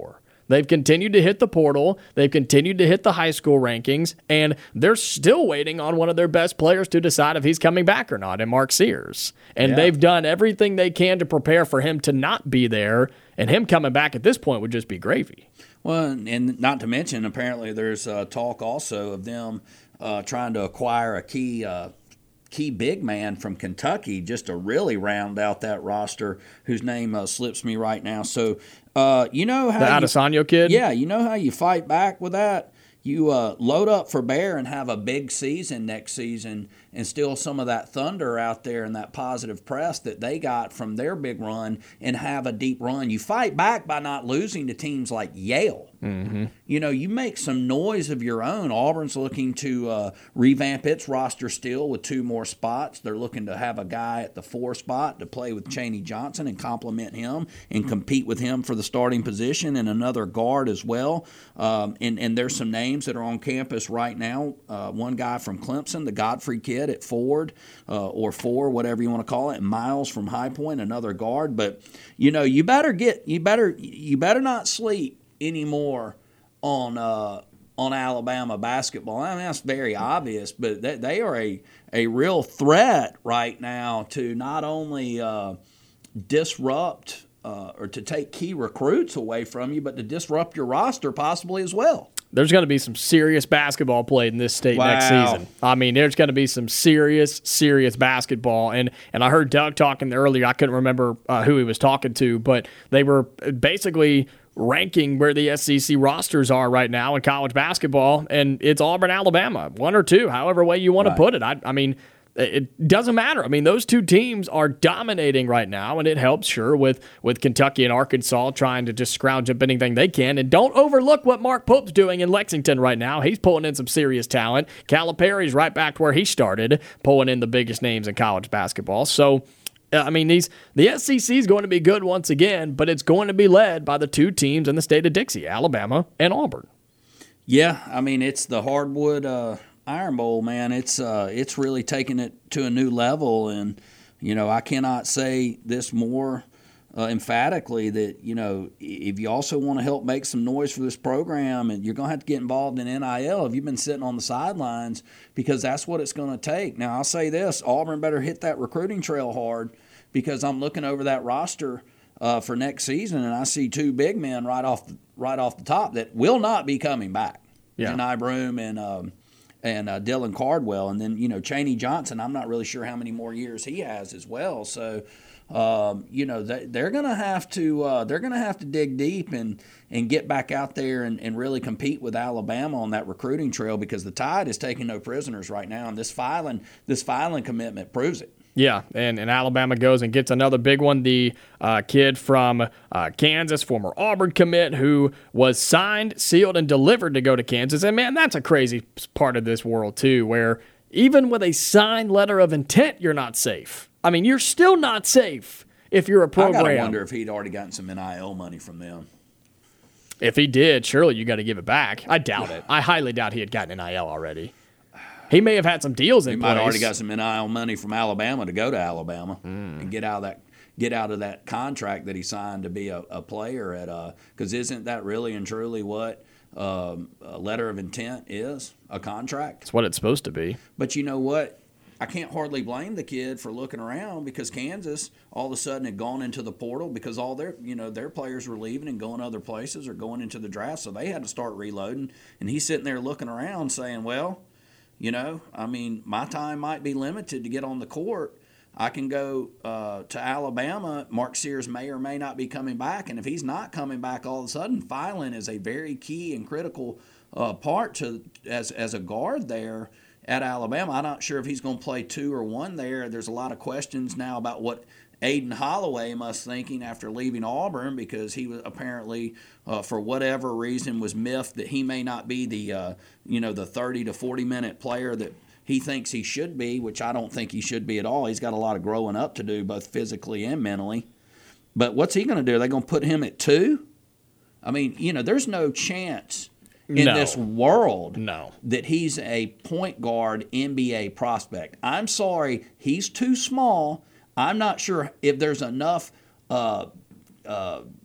They've continued to hit the portal. They've continued to hit the high school rankings, and they're still waiting on one of their best players to decide if he's coming back or not, in Mark Sears. And yeah. they've done everything they can to prepare for him to not be there, and him coming back at this point would just be gravy. Well, and not to mention, apparently there's uh, talk also of them uh, trying to acquire a key uh, key big man from Kentucky just to really round out that roster, whose name uh, slips me right now. So, uh, you know how the Adesanya kid? Yeah, you know how you fight back with that? You uh, load up for Bear and have a big season next season and steal some of that thunder out there and that positive press that they got from their big run and have a deep run. You fight back by not losing to teams like Yale. Mm-hmm. You know, you make some noise of your own. Auburn's looking to uh, revamp its roster still with two more spots. They're looking to have a guy at the four spot to play with Chaney Johnson and complement him and compete with him for the starting position, and another guard as well. Um, and, and there's some names that are on campus right now. Uh, one guy from Clemson, the Godfrey kid at Ford, uh, or four, whatever you want to call it, and Miles from High Point, another guard. But, you know, you better get, you better, you better not sleep anymore on uh, on Alabama basketball. I mean, that's very obvious, but they, they are a, a real threat right now to not only uh, disrupt uh, or to take key recruits away from you, but to disrupt your roster possibly as well. There's going to be some serious basketball played in this state wow. next season. I mean, there's going to be some serious, serious basketball. And and I heard Doug talking earlier. I couldn't remember uh, who he was talking to, but they were basically ranking where the S E C rosters are right now in college basketball, and it's Auburn, Alabama, one or two, however way you want right. to put it. I, I mean, it doesn't matter. I mean, those two teams are dominating right now, and it helps, sure, with, with Kentucky and Arkansas trying to just scrounge up anything they can. And don't overlook what Mark Pope's doing in Lexington right now. He's pulling in some serious talent. Calipari's right back to where he started, pulling in the biggest names in college basketball. So, I mean, these the S E C is going to be good once again, but it's going to be led by the two teams in the state of Dixie, Alabama and Auburn. Yeah, I mean, it's the hardwood uh, Iron Bowl, man. It's uh, it's really taking it to a new level, and you know, I cannot say this more uh, emphatically that you know, if you also want to help make some noise for this program, and you're going to have to get involved in N I L if you've been sitting on the sidelines, because that's what it's going to take. Now, I'll say this: Auburn better hit that recruiting trail hard. Because I'm looking over that roster uh, for next season, and I see two big men right off the, right off the top that will not be coming back. Yeah. Janai Broome and um, and uh, Dylan Cardwell, and then you know Chaney Johnson. I'm not really sure how many more years he has as well. So, um, you know they, they're gonna have to uh, they're gonna have to dig deep and and get back out there and, and really compete with Alabama on that recruiting trail, because the Tide is taking no prisoners right now, and this filing this filing commitment proves it. Yeah, and, and Alabama goes and gets another big one. The uh, kid from uh, Kansas, former Auburn commit, who was signed, sealed, and delivered to go to Kansas. And, man, that's a crazy part of this world, too, where even with a signed letter of intent, you're not safe. I mean, you're still not safe if you're a program. I gotta wonder if he'd already gotten some N I L money from them. If he did, surely you got to give it back. I doubt it. I highly doubt he had gotten N I L already. He may have had some deals in he place. He might have already got some N I L money from Alabama to go to Alabama mm. and get out of that get out of that contract that he signed to be a, a player at. Because uh, isn't that really and truly what um, a letter of intent is? A contract. It's what it's supposed to be. But you know what? I can't hardly blame the kid for looking around, because Kansas all of a sudden had gone into the portal because all their you know their players were leaving and going other places or going into the draft, so they had to start reloading. And he's sitting there looking around saying, well, you know, I mean, my time might be limited to get on the court. I can go uh, to Alabama. Mark Sears may or may not be coming back. And if he's not coming back all of a sudden, filing is a very key and critical uh, part to as as a guard there at Alabama. I'm not sure if he's going to play two or one there. There's a lot of questions now about what Aiden Holloway must thinking after leaving Auburn, because he was apparently, uh, for whatever reason, was miffed that he may not be the, uh, you know, the thirty to forty minute player that he thinks he should be, which I don't think he should be at all. He's got a lot of growing up to do, both physically and mentally. But what's he going to do? Are they going to put him at two? I mean, you know, there's no chance in no. this world no. that he's a point guard N B A prospect. I'm sorry, he's too small. I'm not sure if there's enough uh, uh,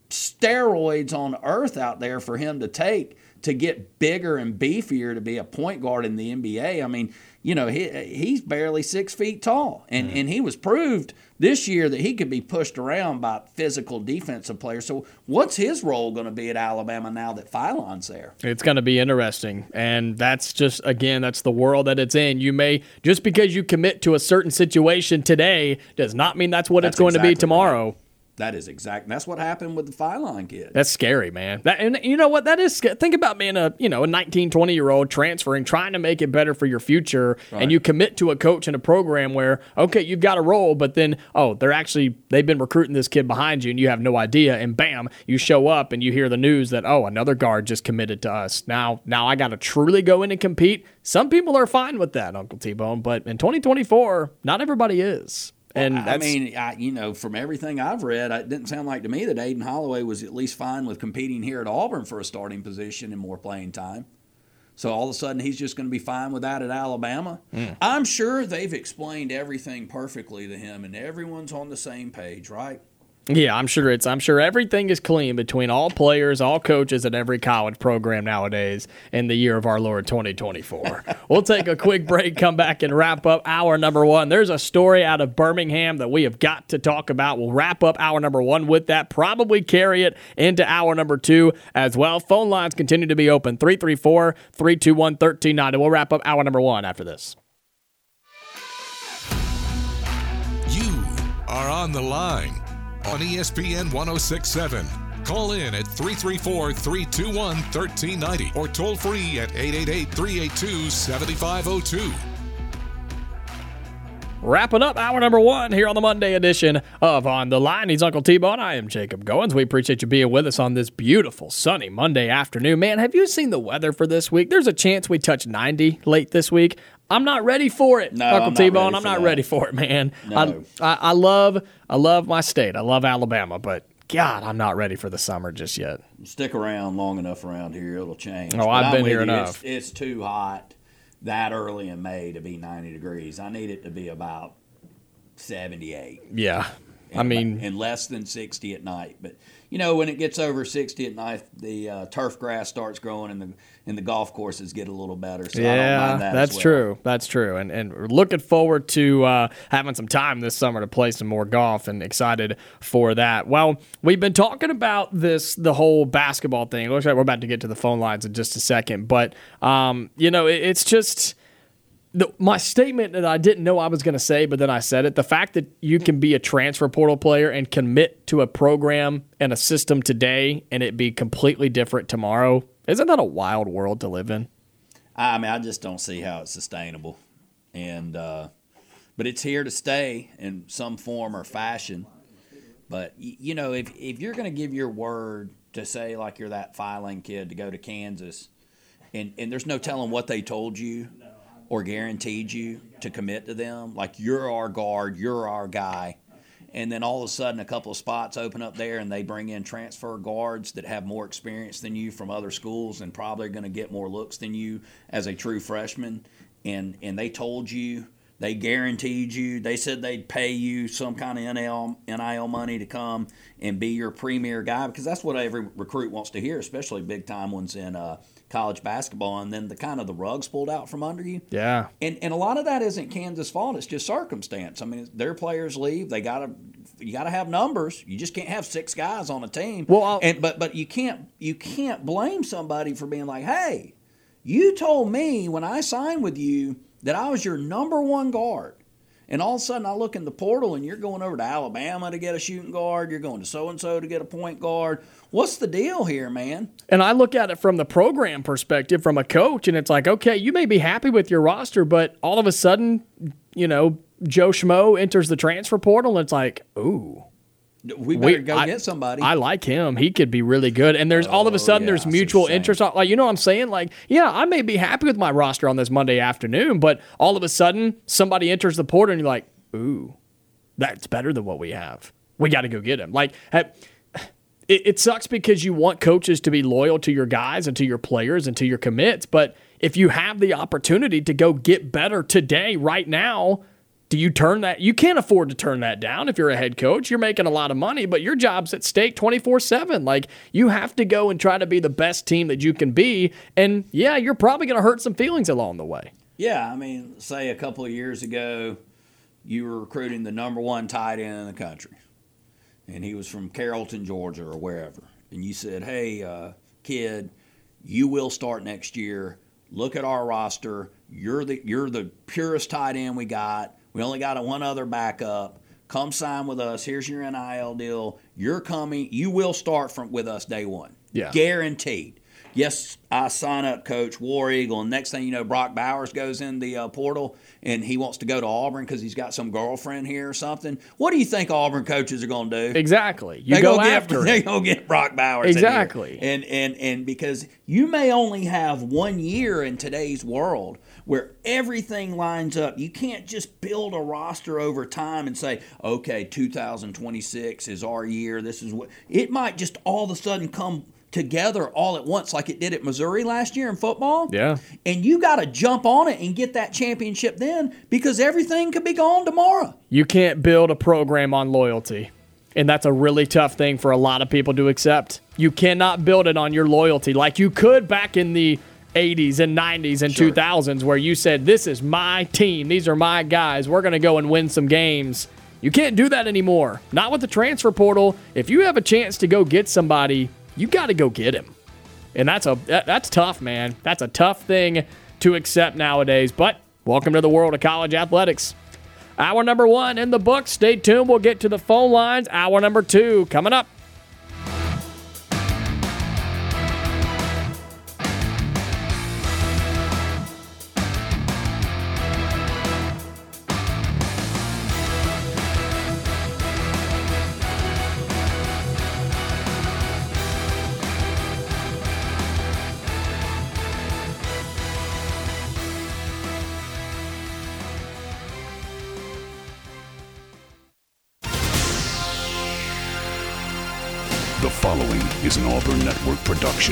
steroids on earth out there for him to take to get bigger and beefier to be a point guard in the N B A. I mean, you know, he he's barely six feet tall, and, mm. and he was proved this year that he could be pushed around by physical defensive players. So what's his role going to be at Alabama now that Philon's there? It's going to be interesting, and that's just, again, that's the world that it's in. You may, just because you commit to a certain situation today does not mean that's what that's it's going exactly to be tomorrow. Right. That is exact. That's what happened with the Philon kid. That's scary, man. That, and you know what? That is. Think about being a you know a nineteen, twenty year old transferring, trying to make it better for your future, right. and you commit to a coach and a program where okay, you've got a role, but then oh, they're actually they've been recruiting this kid behind you, and you have no idea, and bam, you show up and you hear the news that oh, another guard just committed to us. Now, now I got to truly go in and compete. Some people are fine with that, Uncle T-Bone, but in twenty twenty-four, not everybody is. And I mean, I, you know, from everything I've read, it didn't sound like to me that Aiden Holloway was at least fine with competing here at Auburn for a starting position and more playing time. So all of a sudden, he's just going to be fine with that at Alabama. Mm. I'm sure they've explained everything perfectly to him, and everyone's on the same page, right? Yeah, I'm sure it's. I'm sure everything is clean between all players, all coaches, and every college program nowadays in the year of our Lord twenty twenty-four. We'll take a quick break, come back, and wrap up hour number one. There's a story out of Birmingham that we have got to talk about. We'll wrap up hour number one with that. Probably carry it into hour number two as well. Phone lines continue to be open: three three four, three two one, one three nine zero. We'll wrap up hour number one after this. You are on the line on E S P N one oh six point seven. Call in at three three four, three two one, one three nine zero or toll free at eight eight eight, three eight two, seven five zero two. Wrapping up hour number one here on the Monday edition of On the Line. He's Uncle T-Bone. I am Jacob Goins. We appreciate you being with us on this beautiful, sunny Monday afternoon. Man, have you seen the weather for this week? There's a chance we touch ninety late this week. I'm not ready for it, no, Uncle I'm T-Bone. Not I'm not that. ready for it, man. No. I, I, I love I love my state. I love Alabama, but God, I'm not ready for the summer just yet. Stick around long enough around here, it'll change. Oh, but I've I'm been with here you. enough. It's, it's too hot that early in May to be ninety degrees. I need it to be about seventy-eight. Yeah. And, I mean, and less than sixty at night. But you know, when it gets over sixty at night, the uh, turf grass starts growing, and the and the golf courses get a little better. So yeah, I don't mind that that's as well. true. That's true. And and we're looking forward to uh, having some time this summer to play some more golf, and excited for that. Well, we've been talking about this, the whole basketball thing. It looks like we're about to get to the phone lines in just a second, but um, you know, it, it's just. The, my statement that I didn't know I was going to say, but then I said it, the fact that you can be a transfer portal player and commit to a program and a system today and it be completely different tomorrow, isn't that a wild world to live in? I mean, I just don't see how it's sustainable. And uh, but it's here to stay in some form or fashion. But, you know, if, if you're going to give your word to say, like, you're that filing kid to go to Kansas, and, and there's no telling what they told you or guaranteed you to commit to them, like you're our guard, you're our guy, and then all of a sudden a couple of spots open up there and they bring in transfer guards that have more experience than you from other schools and probably going to get more looks than you as a true freshman, and, and they told you, they guaranteed you, they said they'd pay you some kind of N I L money to come and be your premier guy, because that's what every recruit wants to hear, especially big-time ones in uh, college basketball, and then the kind of the rug's pulled out from under you. Yeah. And and a lot of that isn't Kansas' fault. It's just circumstance. I mean, their players leave. They gotta you gotta have numbers. You just can't have six guys on a team. Well, I'll, and but but you can't you can't blame somebody for being like, hey, you told me when I signed with you that I was your number one guard. And all of a sudden I look in the portal and you're going over to Alabama to get a shooting guard. You're going to so-and-so to get a point guard. What's the deal here, man? And I look at it from the program perspective, from a coach, and it's like, okay, you may be happy with your roster, but all of a sudden, you know, Joe Schmo enters the transfer portal, and it's like, ooh. We better we, go I, get somebody. I like him. He could be really good. And there's oh, all of a sudden yeah, there's mutual interest. Like, you know what I'm saying? Like, yeah, I may be happy with my roster on this Monday afternoon, but all of a sudden somebody enters the portal and you're like, ooh, that's better than what we have. We got to go get him. Like, it, it sucks because you want coaches to be loyal to your guys and to your players and to your commits. But if you have the opportunity to go get better today, right now, Do you turn that? You can't afford to turn that down if you're a head coach. You're making a lot of money, but your job's at stake twenty-four seven. Like, you have to go and try to be the best team that you can be. And, yeah, you're probably going to hurt some feelings along the way. Yeah, I mean, say a couple of years ago, you were recruiting the number one tight end in the country, and he was from Carrollton, Georgia, or wherever. And you said, hey, uh, kid, you will start next year. Look at our roster. You're the you're the purest tight end we got. We only got a one other backup. Come sign with us. Here's your N I L deal. You're coming. You will start from with us day one. Yeah. Guaranteed. Yes, I sign up, Coach, War Eagle, and next thing you know, Brock Bowers goes in the uh, portal, and he wants to go to Auburn because he's got some girlfriend here or something. What do you think Auburn coaches are going to do? Exactly. You they go, go after get, it. They go get Brock Bowers. Exactly. In here. And, and, and because you may only have one year in today's world where everything lines up. You can't just build a roster over time and say, okay, two thousand twenty-six is our year. This is what – it might just all of a sudden come – together all at once like it did at Missouri last year in football. Yeah. And you got to jump on it and get that championship then because everything could be gone tomorrow. You can't build a program on loyalty. And that's a really tough thing for a lot of people to accept. You cannot build it on your loyalty like you could back in the eighties and nineties and Sure. two thousands where you said, this is my team. These are my guys. We're going to go and win some games. You can't do that anymore. Not with the transfer portal. If you have a chance to go get somebody, you got to go get him. And that's a that, that's tough, man. That's a tough thing to accept nowadays. But welcome to the world of college athletics. Hour number one in the books. Stay tuned. We'll get to the phone lines. Hour number two coming up. The following is an Auburn Network production.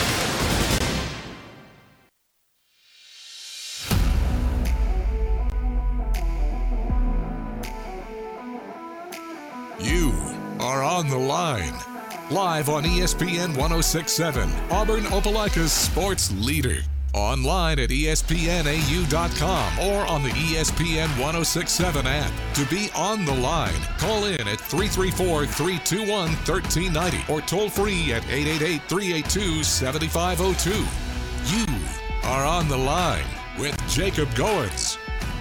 You are on the line. Live on E S P N one oh six point seven, Auburn Opelika's sports leader. Online at E S P N A U dot com or on the E S P N one oh six point seven app. To be on the line, call in at three three four, three two one, one three nine zero or toll free at eight eight eight, three eight two, seven five zero two. You are on the line with Jacob Goins.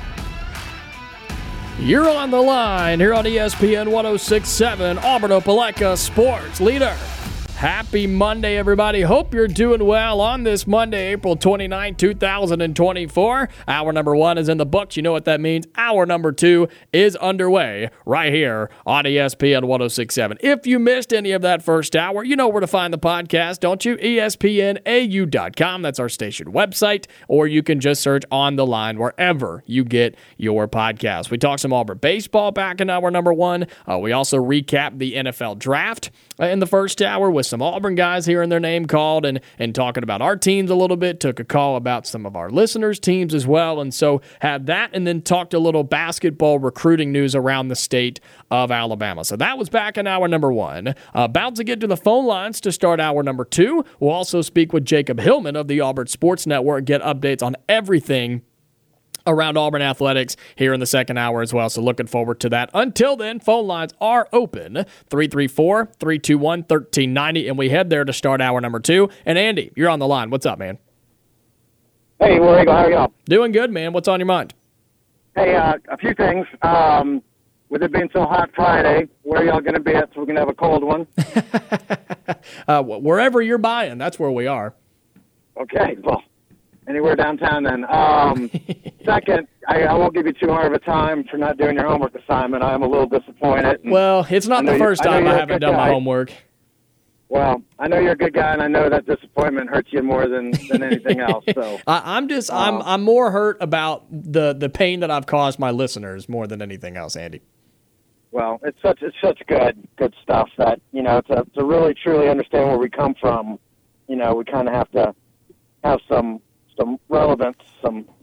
You're on the line here on E S P N one oh six point seven, Auburn Opelika sports leader. Happy Monday, everybody. Hope you're doing well on this Monday, April twenty-ninth, two thousand twenty-four. Hour number one is in the books. You know what that means. Hour number two is underway right here on E S P N one oh six point seven. If you missed any of that first hour, you know where to find the podcast, don't you? E S P N A U dot com. That's our station website. Or you can just search On the Line wherever you get your podcast. We talked some Auburn baseball back in hour number one. Uh, we also recapped the N F L draft uh, in the first hour with some Auburn guys hearing their name called and, and talking about our teams a little bit. Took a call about some of our listeners' teams as well. And so had that and then talked a little basketball recruiting news around the state of Alabama. So that was back in hour number one. Uh, about to get to the phone lines to start hour number two. We'll also speak with Jacob Hillman of the Auburn Sports Network, get updates on everything around Auburn athletics here in the second hour as well. So looking forward to that. Until then, phone lines are open. three three four, three two one, one three nine zero. And we head there to start hour number two. And Andy, you're on the line. What's up, man? Hey, War Eagle, how are y'all? Doing good, man. What's on your mind? Hey, uh, a few things. Um, with it being so hot Friday, where are y'all going to be at so we can have a cold one? uh, wherever you're buying, that's where we are. Okay, well, anywhere downtown then. Um, second, I, I won't give you too hard of a time for not doing your homework assignment. I'm a little disappointed. Well, it's not the first time I, I haven't done guy. my homework. Well, I know you're a good guy, and I know that disappointment hurts you more than, than anything else. So I, I'm just I'm I'm more hurt about the the pain that I've caused my listeners more than anything else, Andy. Well, it's such it's such good good stuff that you know to to really truly understand where we come from. You know, we kind of have to have some some relevance, some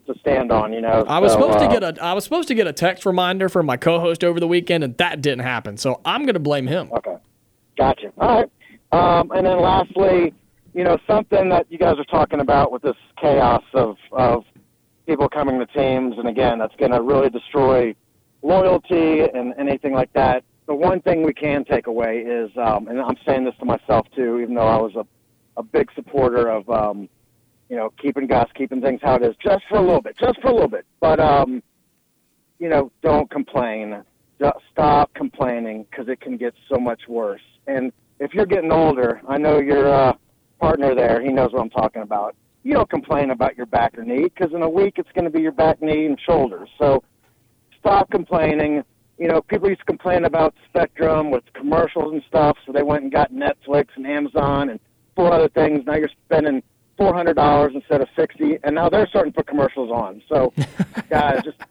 to stand on, you know. I was so, supposed uh, to get a I was supposed to get a text reminder from my co-host over the weekend, and that didn't happen. So I'm going to blame him. Okay, gotcha. All right. Um, and then lastly, you know, something that you guys are talking about with this chaos of of people coming to teams, and again, that's going to really destroy loyalty and anything like that. The one thing we can take away is, um, and I'm saying this to myself too, even though I was a, a big supporter of, um, you know, keeping Gus, keeping things how it is, just for a little bit, just for a little bit. But, um, you know, don't complain. Just stop complaining because it can get so much worse. And if you're getting older, I know your uh, partner there, he knows what I'm talking about. You don't complain about your back or knee because in a week it's going to be your back, knee, and shoulders. So stop complaining. You know, people used to complain about Spectrum with commercials and stuff, so they went and got Netflix and Amazon and four other things. Now you're spending four hundred dollars instead of sixty dollars, and now they're starting to put commercials on. So, guys, just,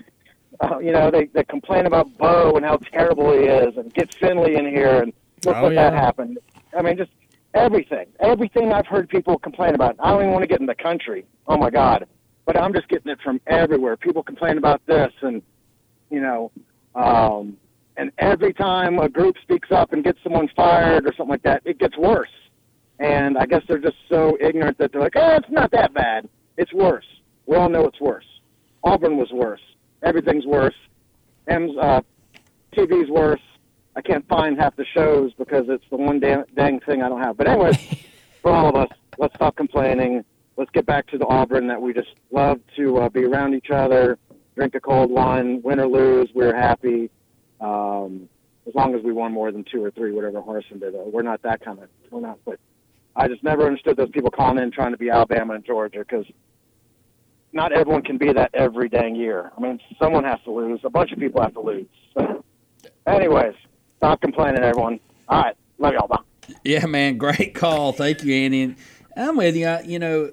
uh, you know, they, they complain about Bo and how terrible he is, and get Finley in here, and look Oh, what yeah. that happened. I mean, just everything. Everything I've heard people complain about. I don't even want to get in the country. Oh, my God. But I'm just getting it from everywhere. People complain about this, and, you know, Um, and every time a group speaks up and gets someone fired or something like that, it gets worse. And I guess they're just so ignorant that they're like, oh, it's not that bad. It's worse. We all know it's worse. Auburn was worse. Everything's worse. M's uh, T V's worse. I can't find half the shows because it's the one dang, dang thing I don't have. But anyways, for all of us, let's stop complaining. Let's get back to the Auburn that we just love to uh, be around each other, drink a cold one, win or lose, we're happy. Um, as long as we won more than two or three, whatever Harsin did. We're not that kind of, we're not, but I just never understood those people calling in trying to be Alabama and Georgia because not everyone can be that every dang year. I mean, someone has to lose. A bunch of people have to lose. So, anyways, stop complaining, everyone. All right. Love y'all. Bye. Yeah, man, great call. Thank you, Andy. And I'm with you. I, you know,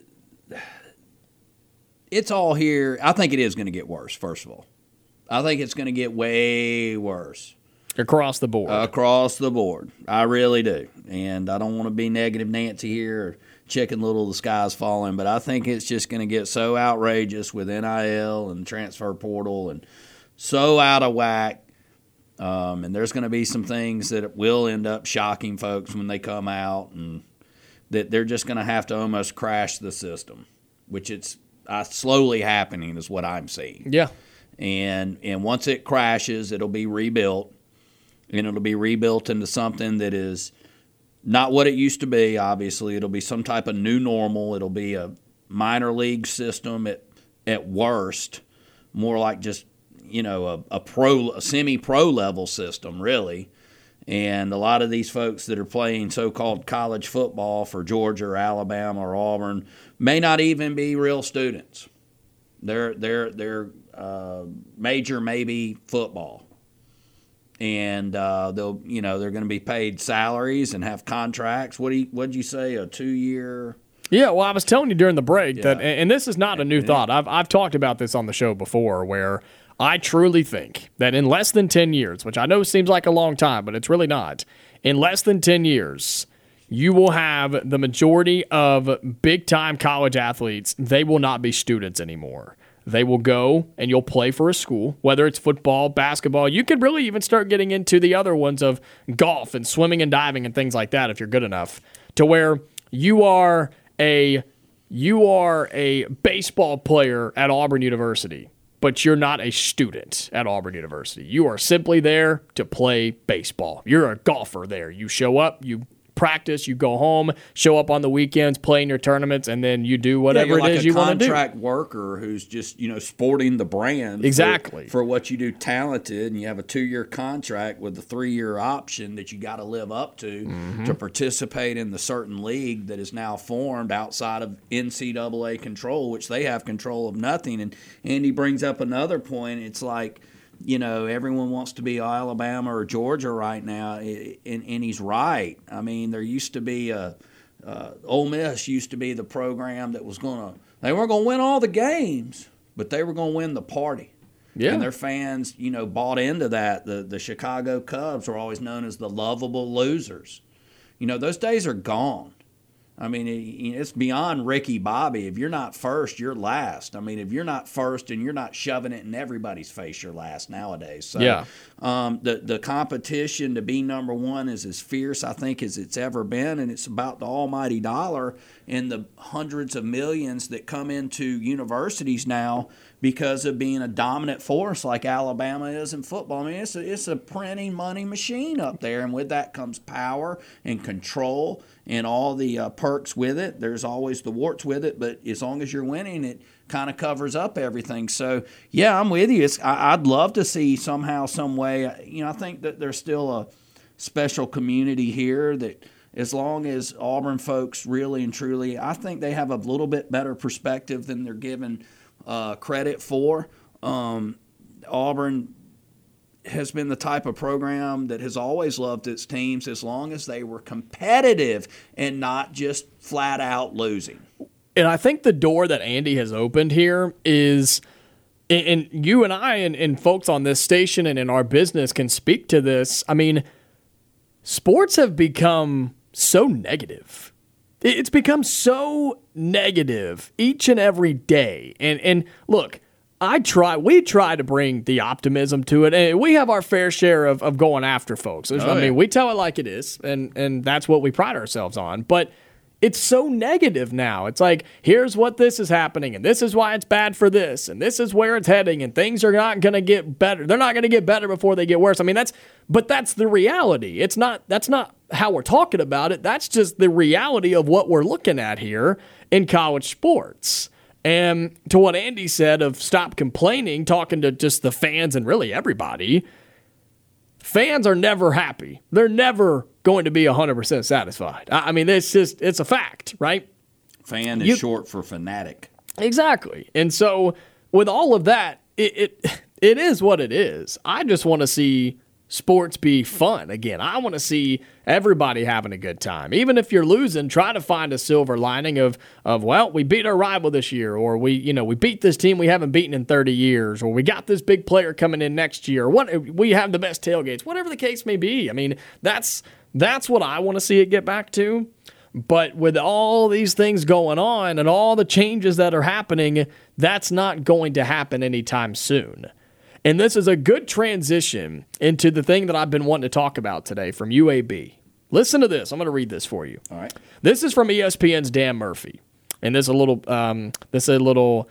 it's all here. I think it is going to get worse, first of all. I think it's going to get way worse. Across the board. Across the board. I really do. And I don't want to be negative Nancy here or chicken little, the sky's falling, but I think it's just going to get so outrageous with N I L and transfer portal and so out of whack. Um, and there's going to be some things that will end up shocking folks when they come out, and that they're just going to have to almost crash the system, which it's uh, slowly happening is what I'm seeing. Yeah. And and once it crashes, it'll be rebuilt, and it'll be rebuilt into something that is not what it used to be, obviously. It'll be some type of new normal. It'll be a minor league system at at worst, more like just, you know, a, a pro, a semi-pro level system, really. And a lot of these folks that are playing so-called college football for Georgia or Alabama or Auburn may not even be real students. They're they're they're uh, major maybe football, and uh, they'll you know they're going to be paid salaries and have contracts. What do you, what'd you say? A two-year? Yeah, well, I was telling you during the break Yeah. that, and this is not a new thought. I've I've talked about this on the show before, where I truly think that in less than ten years, which I know seems like a long time, but it's really not, in less than ten years, you will have the majority of big-time college athletes, they will not be students anymore. They will go and you'll play for a school, whether it's football, basketball. You could really even start getting into the other ones of golf and swimming and diving and things like that if you're good enough, to where you are a you are a baseball player at Auburn University, but you're not a student at Auburn University. You are simply there to play baseball. You're a golfer there. You show up, you practice, you go home, show up on the weekends, play in your tournaments, and then you do whatever yeah, you're it like is you want to do. a contract worker who's just, you know, sporting the brand Exactly. for, for what you do talented, and you have a two-year contract with a three-year option that you got to live up to Mm-hmm. to participate in the certain league that is now formed outside of N C double A control, which they have control of nothing. And Andy brings up another point. It's like, you know, everyone wants to be Alabama or Georgia right now, and, and he's right. I mean, there used to be a uh, Ole Miss used to be the program that was going to – they weren't going to win all the games, but they were going to win the party. Yeah. And their fans, you know, bought into that. The, the Chicago Cubs were always known as the lovable losers. You know, those days are gone. I mean, it, it's beyond Ricky Bobby. If you're not first, you're last. I mean, if you're not first and you're not shoving it in everybody's face, you're last nowadays. So, yeah. um, the the competition to be number one is as fierce, I think, as it's ever been, and it's about the almighty dollar and the hundreds of millions that come into universities now because of being a dominant force like Alabama is in football. I mean, it's a, it's a printing money machine up there, and with that comes power and control and all the uh, perks with it. There's always the warts with it, but as long as you're winning, it kind of covers up everything. So, yeah, I'm with you. It's, I, I'd love to see somehow, some way. You know, I think that there's still a special community here that as long as Auburn folks really and truly, I think they have a little bit better perspective than they're given uh, credit for. Um, Auburn has been the type of program that has always loved its teams as long as they were competitive and not just flat out losing. And I think the door that Andy has opened here is, and you and I and, and folks on this station and in our business can speak to this. I mean, sports have become so negative. It's become so negative each and every day. And and look, I try. We try to bring the optimism to it, and we have our fair share of, of going after folks. Oh, I mean, yeah. we tell it like it is, and and that's what we pride ourselves on. But it's so negative now. It's like, here's what this is happening, and this is why it's bad for this, and this is where it's heading, and things are not going to get better. They're not going to get better before they get worse. I mean, that's but that's the reality. It's not. That's not how we're talking about it. That's just the reality of what we're looking at here in college sports. And to what Andy said of stop complaining, talking to just the fans and really everybody, fans are never happy. They're never going to be one hundred percent satisfied. I mean, it's just, it's a fact, right? Fan is you, short for fanatic. Exactly. And so with all of that, it it, it is what it is. I just want to see sports be fun again. I want to see everybody having a good time. Even if you're losing, try to find a silver lining of, of well, we beat our rival this year, or we, you know, we beat this team we haven't beaten in thirty years, or we got this big player coming in next year, or what, we have the best tailgates, whatever the case may be. I mean, that's that's what I want to see it get back to. But with all these things going on and all the changes that are happening, that's not going to happen anytime soon. And this is a good transition into the thing that I've been wanting to talk about today from U A B. Listen to this. I'm going to read this for you. All right. This is from E S P N's Dan Murphy, and this is a little, um, this is a little,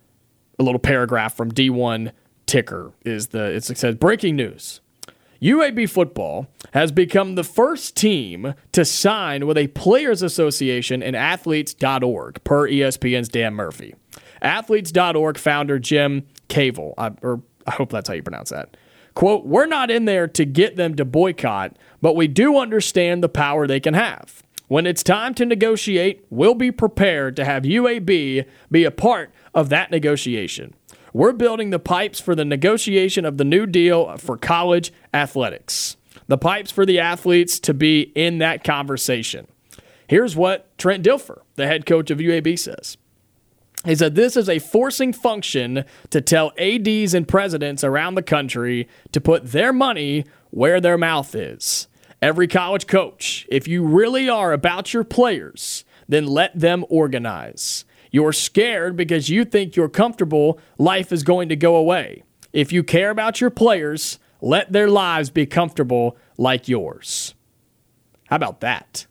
a little paragraph from D one Ticker. Is the it says breaking news: U A B football has become the first team to sign with a players' association and athletes dot org, per E S P N's Dan Murphy. athletes dot org founder Jim Cavell, uh, or I hope that's how you pronounce that. Quote, "We're not in there to get them to boycott, but we do understand the power they can have. When it's time to negotiate, we'll be prepared to have U A B be a part of that negotiation. We're building the pipes for the negotiation of the new deal for college athletics. The pipes for the athletes to be in that conversation." Here's what Trent Dilfer, the head coach of U A B, says. He said, "This is a forcing function to tell A Ds and presidents around the country to put their money where their mouth is. Every college coach, if you really are about your players, then let them organize. You're scared because you think you're comfortable, life is going to go away. If you care about your players, let their lives be comfortable like yours." How about that?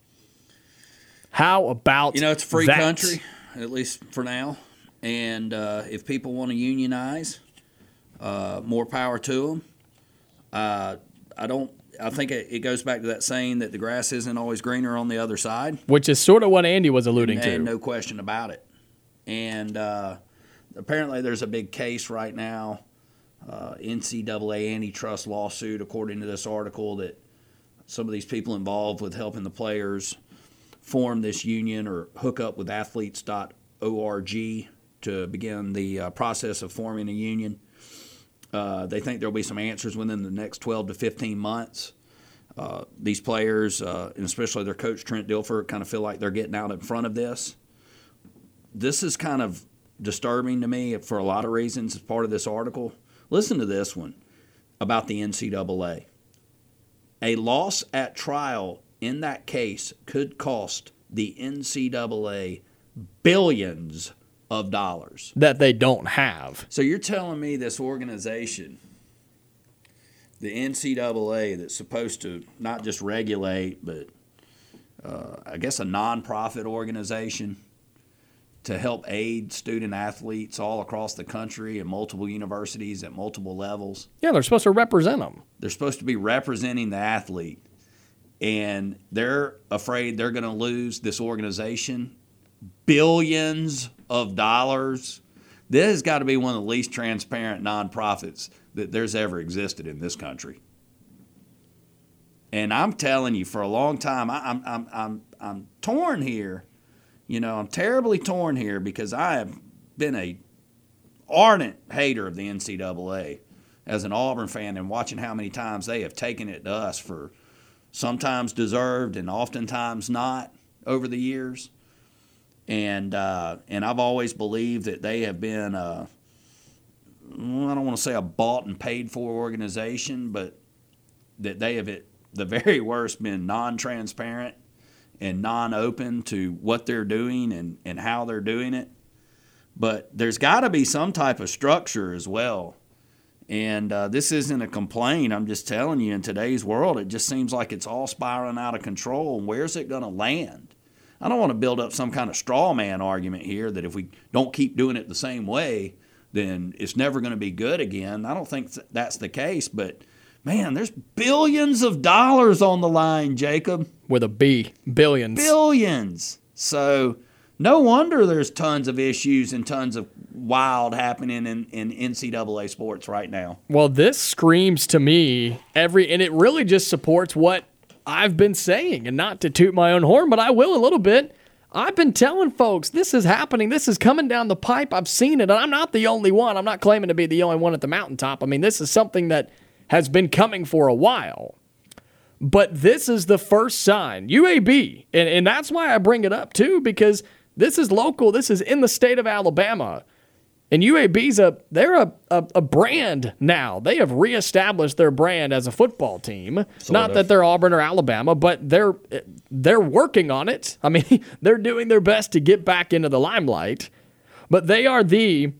How about that? You know, it's a free that? country. At least for now. And uh, if people want to unionize, uh, more power to them. Uh, I don't. I think it, it goes back to that saying that the grass isn't always greener on the other side, which is sort of what Andy was alluding and, to. And no question about it. And uh, apparently, there's a big case right now, uh, N C double A antitrust lawsuit, according to this article, that some of these people involved with helping the players form this union or hook up with athletes dot org to begin the uh, process of forming a union. Uh, they think there will be some answers within the next twelve to fifteen months. Uh, these players, uh, and especially their coach, Trent Dilfer, kind of feel like they're getting out in front of this. This is kind of disturbing to me for a lot of reasons as part of this article. Listen to this one about the N C double A. A loss at trial in that case could cost the N C double A billions of dollars that they don't have. So you're telling me this organization, the N C double A, that's supposed to not just regulate, but uh, I guess a nonprofit organization to help aid student athletes all across the country at multiple universities at multiple levels. Yeah, they're supposed to represent them. They're supposed to be representing the athlete, and they're afraid they're going to lose this organization billions of dollars. This has got to be one of the least transparent nonprofits that there's ever existed in this country. And I'm telling you, for a long time, I, I'm I'm I'm I'm torn here. You know, I'm terribly torn here because I have been a ardent hater of the N C double A as an Auburn fan, and watching how many times they have taken it to us for sometimes deserved and oftentimes not over the years. And uh, and I've always believed that they have been, a, I don't want to say a bought and paid for organization, but that they have, at the very worst, been non-transparent and non-open to what they're doing and, and how they're doing it. But there's got to be some type of structure as well. And uh, this isn't a complaint. I'm just telling you, in today's world, it just seems like it's all spiraling out of control. And where's it going to land? I don't want to build up some kind of straw man argument here that if we don't keep doing it the same way, then it's never going to be good again. I don't think that's the case. But, man, there's billions of dollars on the line, Jacob. With a B. Billions. Billions. So no wonder there's tons of issues and tons of wild happening in, in N C double A sports right now. Well, this screams to me every, and it really just supports what I've been saying, and not to toot my own horn, but I will a little bit. I've been telling folks this is happening. This is coming down the pipe. I've seen it, and I'm not the only one. I'm not claiming to be the only one at the mountaintop. I mean, this is something that has been coming for a while. But this is the first sign. U A B, and, and that's why I bring it up too, because this is local. This is in the state of Alabama. And U A B's a they're a, a, a brand now. They have reestablished their brand as a football team. Sort Not of. that they're Auburn or Alabama, but they're they're working on it. I mean, they're doing their best to get back into the limelight. But they are the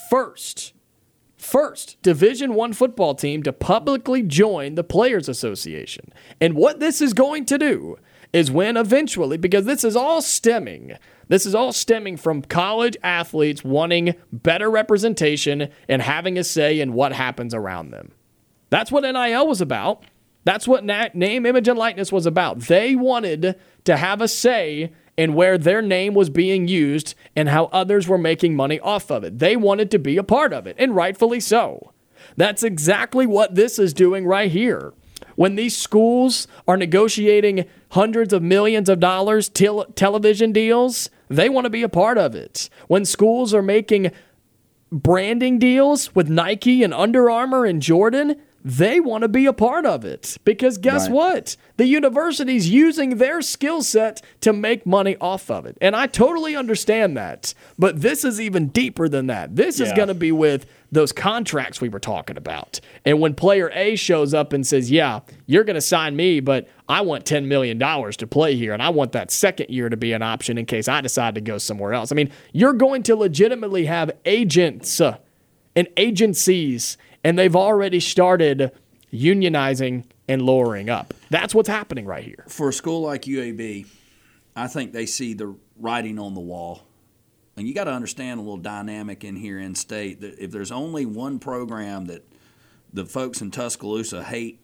first first Division I football team to publicly join the Players Association. And what this is going to do is when eventually, because this is all stemming, this is all stemming from college athletes wanting better representation and having a say in what happens around them. That's what N I L was about. That's what na- name, image, and likeness was about. They wanted to have a say in where their name was being used and how others were making money off of it. They wanted to be a part of it, and rightfully so. That's exactly what this is doing right here. When these schools are negotiating hundreds of millions of dollars tel- television deals, they want to be a part of it. When schools are making branding deals with Nike and Under Armour and Jordan, they want to be a part of it. Because guess Right. what? The university's using their skill set to make money off of it. And I totally understand that. But this is even deeper than that. This is Yeah. going to be with those contracts we were talking about. And when player A shows up and says, yeah, you're going to sign me, but I want ten million dollars to play here, and I want that second year to be an option in case I decide to go somewhere else. I mean, you're going to legitimately have agents uh, and agencies, and they've already started unionizing and lowering up. That's what's happening right here. For a school like U A B, I think they see the writing on the wall. And you got to understand a little dynamic in here in state that if there's only one program that the folks in Tuscaloosa hate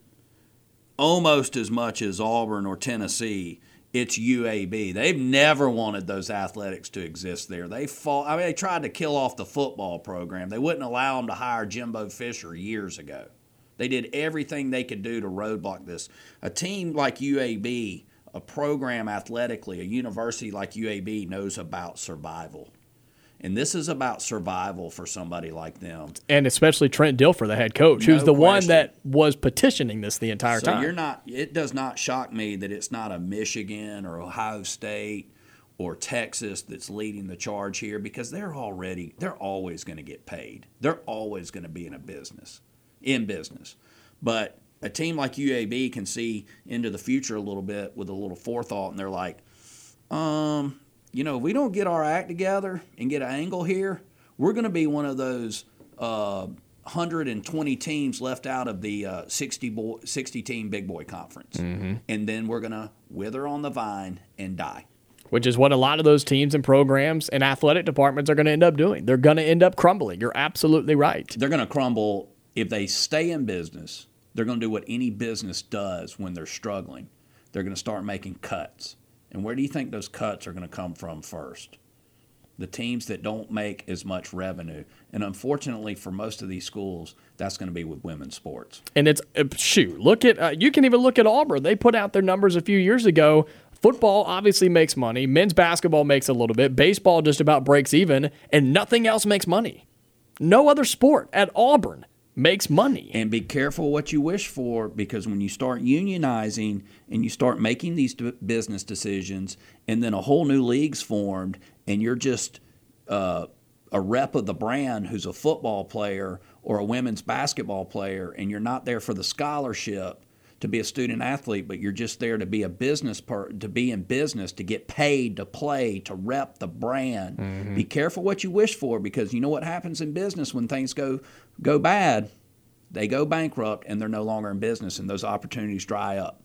almost as much as Auburn or Tennessee, it's U A B. They've never wanted those athletics to exist there. They fought, I mean, they tried to kill off the football program. They wouldn't allow them to hire Jimbo Fisher years ago. They did everything they could do to roadblock this. A team like U A B, a program athletically, a university like U A B knows about survival. And this is about survival for somebody like them. And especially Trent Dilfer, the head coach, No who's the one question. that was petitioning this the entire So time. you're not. It does not shock me that it's not a Michigan or Ohio State or Texas that's leading the charge here, because they're already they're always going to get paid. They're always going to be in a business, in business. But a team like U A B can see into the future a little bit with a little forethought, and they're like, Um, you know, if we don't get our act together and get an angle here, we're going to be one of those uh, one hundred twenty teams left out of the uh, sixty, boy, sixty team Big Boy Conference. Mm-hmm. And then we're going to wither on the vine and die. Which is what a lot of those teams and programs and athletic departments are going to end up doing. They're going to end up crumbling. You're absolutely right. They're going to crumble if they stay in business. They're going to do what any business does when they're struggling. They're going to start making cuts. And where do you think those cuts are going to come from first? The teams that don't make as much revenue. And unfortunately for most of these schools, that's going to be with women's sports. And it's, shoot, look at, uh, you can even look at Auburn. They put out their numbers a few years ago. Football obviously makes money. Men's basketball makes a little bit. Baseball just about breaks even. And nothing else makes money. No other sport at Auburn makes money. And be careful what you wish for, because when you start unionizing and you start making these business decisions, and then a whole new league's formed, and you're just uh, a rep of the brand who's a football player or a women's basketball player, and you're not there for the scholarship to be a student athlete, but you're just there to be a business per, to be in business, to get paid, to play, to rep the brand. Mm-hmm. Be careful what you wish for, because you know what happens in business when things go go bad. They go bankrupt and they're no longer in business, and those opportunities dry up.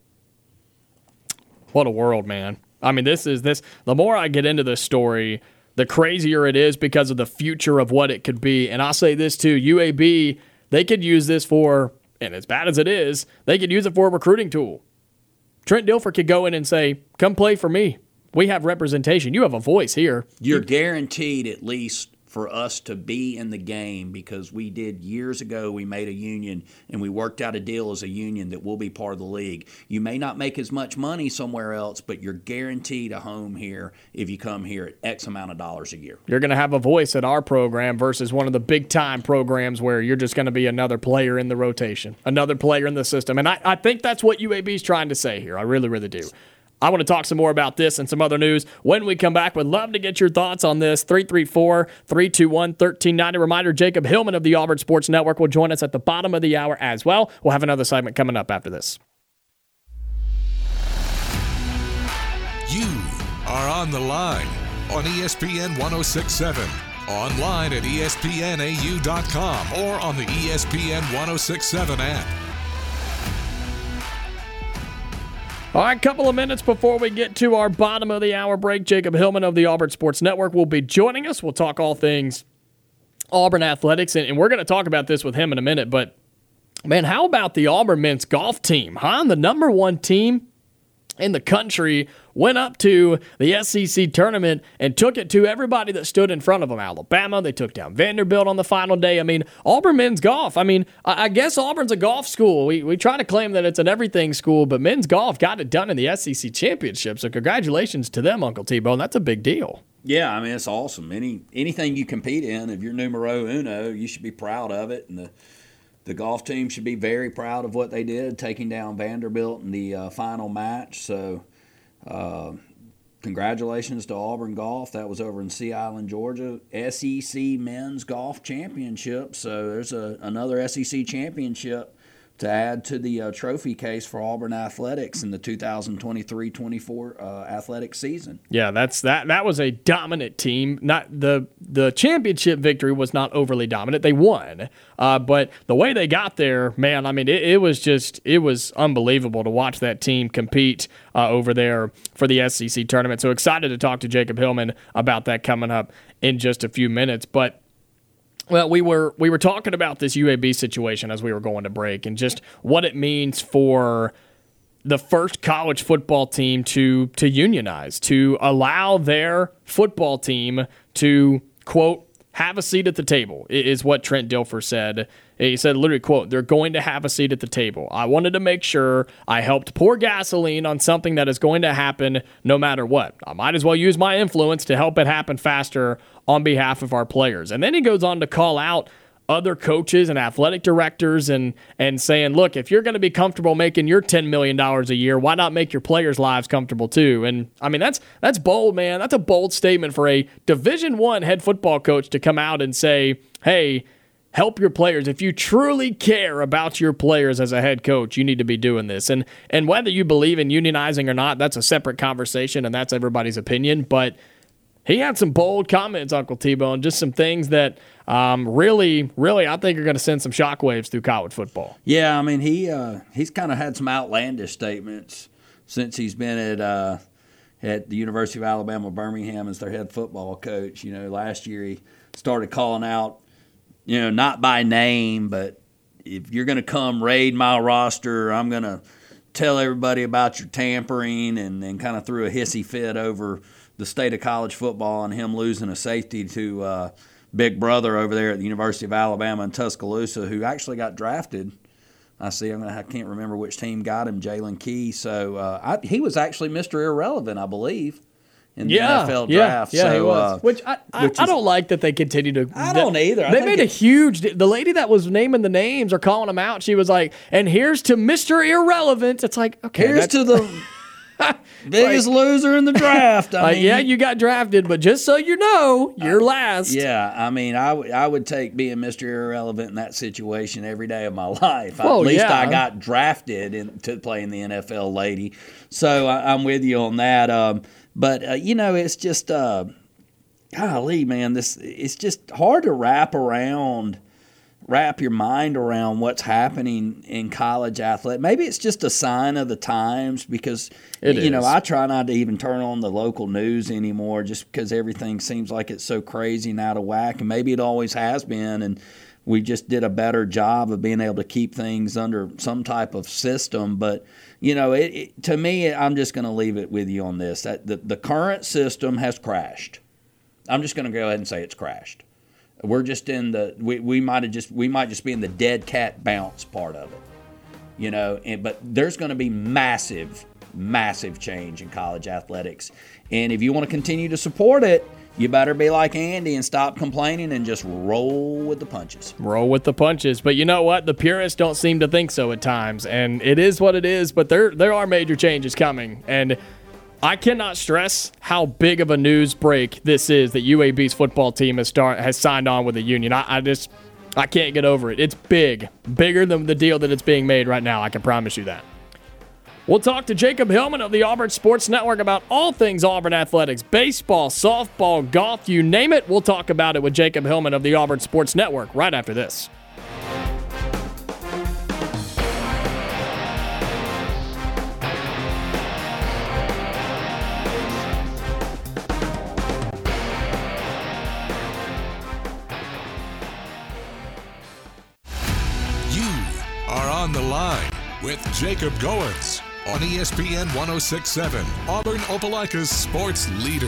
What a world, man. I mean, this is this. The more I get into this story, the crazier it is because of the future of what it could be. And I'll say this too, U A B, they could use this for, and as bad as it is, they could use it for a recruiting tool. Trent Dilfer could go in and say, come play for me. We have representation. You have a voice here. You're guaranteed at least for us to be in the game, because we did years ago, we made a union and we worked out a deal as a union that we'll be part of the league. You may not make as much money somewhere else, but you're guaranteed a home here if you come here at X amount of dollars a year. You're going to have a voice at our program versus one of the big-time programs where you're just going to be another player in the rotation, another player in the system. And I, I think that's what U A B is trying to say here. I really, really do. I want to talk some more about this and some other news when we come back. Would love to get your thoughts on this. three three four, three two one, one three nine zero. Reminder, Jacob Hillman of the Auburn Sports Network will join us at the bottom of the hour as well. We'll have another segment coming up after this. You are on the line on E S P N one oh six point seven, online at E S P N A U dot com, or on the E S P N one oh six point seven app. All right, couple of minutes before we get to our bottom of the hour break, Jacob Hillman of the Auburn Sports Network will be joining us. We'll talk all things Auburn athletics, and, and we're going to talk about this with him in a minute. But, man, how about the Auburn men's golf team? Huh? The number one team in the country went up to the S E C tournament and took it to everybody that stood in front of them. Alabama, they took down Vanderbilt on the final day. I mean, Auburn men's golf. I mean, I guess Auburn's a golf school. We we try to claim that it's an everything school, but men's golf got it done in the S E C championship. So congratulations to them, Uncle T-Bone. That's a big deal. Yeah, I mean, it's awesome. Any anything you compete in, if you're numero uno, you should be proud of it. And the The golf team should be very proud of what they did, taking down Vanderbilt in the uh, final match. So uh, congratulations to Auburn Golf. That was over in Sea Island, Georgia. S E C Men's Golf Championship. So there's a, another S E C championship to add to the uh, trophy case for Auburn athletics in the two thousand twenty-three twenty-four uh, athletic season. Yeah, that's that. That was a dominant team. Not the the championship victory was not overly dominant. They won, uh, but the way they got there, man, I mean, it, it was just it was unbelievable to watch that team compete uh, over there for the S E C tournament. So excited to talk to Jacob Hillman about that coming up in just a few minutes, but. Well, we were we were talking about this U A B situation as we were going to break, and just what it means for the first college football team to to unionize, to allow their football team to, quote, have a seat at the table, is what Trent Dilfer said. He said, literally, quote, they're going to have a seat at the table. I wanted to make sure I helped pour gasoline on something that is going to happen no matter what. I might as well use my influence to help it happen faster on behalf of our players. And then he goes on to call out other coaches and athletic directors and and saying, look, if you're going to be comfortable making your ten million dollars a year, why not make your players' lives comfortable too? And, I mean, that's that's bold, man. That's a bold statement for a Division I head football coach to come out and say, hey, help your players. If you truly care about your players as a head coach, you need to be doing this. And and whether you believe in unionizing or not, that's a separate conversation, and that's everybody's opinion. But he had some bold comments, Uncle T-Bone, just some things that um, really, really, I think are going to send some shockwaves through college football. Yeah, I mean, he uh, he's kind of had some outlandish statements since he's been at uh, at the University of Alabama, Birmingham as their head football coach. You know, last year he started calling out, you know, not by name, but if you're going to come raid my roster, I'm going to tell everybody about your tampering, and then kind of threw a hissy fit over the state of college football and him losing a safety to uh, Big Brother over there at the University of Alabama in Tuscaloosa, who actually got drafted. I see. I'm gonna, I can't remember which team got him, Jalen Key. So uh, I, he was actually Mister Irrelevant, I believe, in the yeah, N F L yeah, draft. Yeah, so, he was. uh, which I, I, which I is, don't like that they continue to. I don't either. I they think made a it, huge. The lady that was naming the names or calling them out, she was like, "And here's to Mister Irrelevant." It's like, okay, here's to the biggest like, loser in the draft. I like, mean, yeah, you got drafted, but just so you know, you're uh, last. Yeah, I mean, I, w- I would take being Mister Irrelevant in that situation every day of my life. Well, At least yeah. I got drafted in, to play in the N F L, lady. So I, I'm with you on that. Um, but, uh, you know, it's just, uh, golly, man, this it's just hard to wrap around wrap your mind around what's happening in college athletics. Maybe it's just a sign of the times because, it you know, is. I try not to even turn on the local news anymore just because everything seems like it's so crazy and out of whack. And maybe it always has been. And we just did a better job of being able to keep things under some type of system. But, you know, it, it, to me, I'm just going to leave it with you on this. That the, the current system has crashed. I'm just going to go ahead and say it's crashed. We're just in the we, we might have just we might just be in the dead cat bounce part of it, you know. And but there's going to be massive, massive change in college athletics, and if you want to continue to support it, you better be like Andy and stop complaining and just roll with the punches. Roll with the punches. But you know what? The purists don't seem to think so at times, and it is what it is. But there there are major changes coming, and I cannot stress how big of a news break this is that U A B's football team has start has signed on with the union. I, I just I can't get over it. It's big, bigger than the deal that it's being made right now. I can promise you that. We'll talk to Jacob Hillman of the Auburn Sports Network about all things Auburn athletics, baseball, softball, golf, you name it. We'll talk about it with Jacob Hillman of the Auburn Sports Network right after this. On the Line with Jacob Goins on E S P N one oh six point seven, Auburn Opelika's sports leader.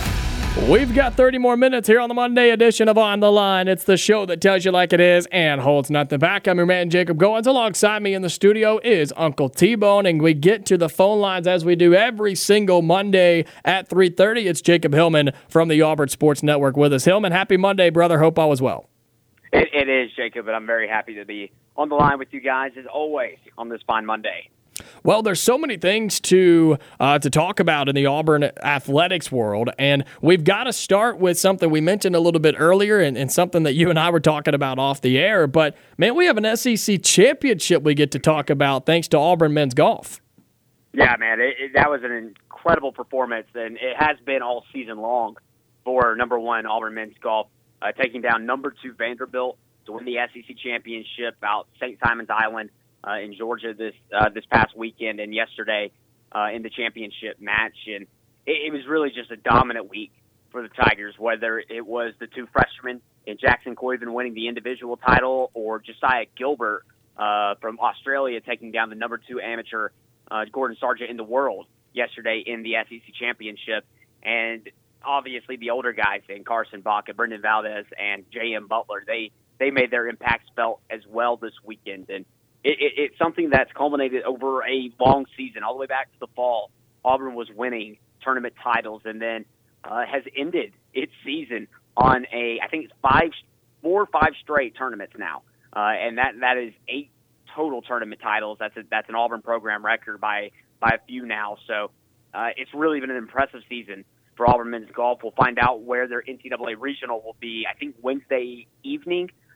We've got thirty more minutes here on the Monday edition of On the Line. It's the show that tells you like it is and holds nothing back. I'm your man, Jacob Goins. Alongside me in the studio is Uncle T-Bone, and we get to the phone lines as we do every single Monday at three thirty. It's Jacob Hillman from the Auburn Sports Network with us. Hillman, happy Monday, brother. Hope all is well. It, it is, Jacob, and I'm very happy to be on the line with you guys, as always, on this fine Monday. Well, there's so many things to uh, to talk about in the Auburn athletics world, and we've got to start with something we mentioned a little bit earlier and, and something that you and I were talking about off the air. But, man, we have an S E C championship we get to talk about thanks to Auburn men's golf. Yeah, man, it, it, that was an incredible performance, and it has been all season long for number one Auburn men's golf, uh, taking down number two Vanderbilt to win the S E C championship out Saint Simon's Island uh, in Georgia this uh, this past weekend and yesterday uh, in the championship match. And it, it was really just a dominant week for the Tigers, whether it was the two freshmen in Jackson Coyven winning the individual title or Josiah Gilbert uh, from Australia taking down the number two amateur uh, Gordon Sargent in the world yesterday in the S E C championship. And obviously the older guys in Carson Baca, Brendan Valdez, and J M Butler, they they made their impacts felt as well this weekend. And it, it, it's something that's culminated over a long season, all the way back to the fall. Auburn was winning tournament titles and then uh, has ended its season on a, I think it's five, four or five straight tournaments now. Uh, and that, that is eight total tournament titles. That's a, that's an Auburn program record by, by a few now. So uh, it's really been an impressive season for Auburn men's golf. We'll find out where their N C double A regional will be, I think, Wednesday evening.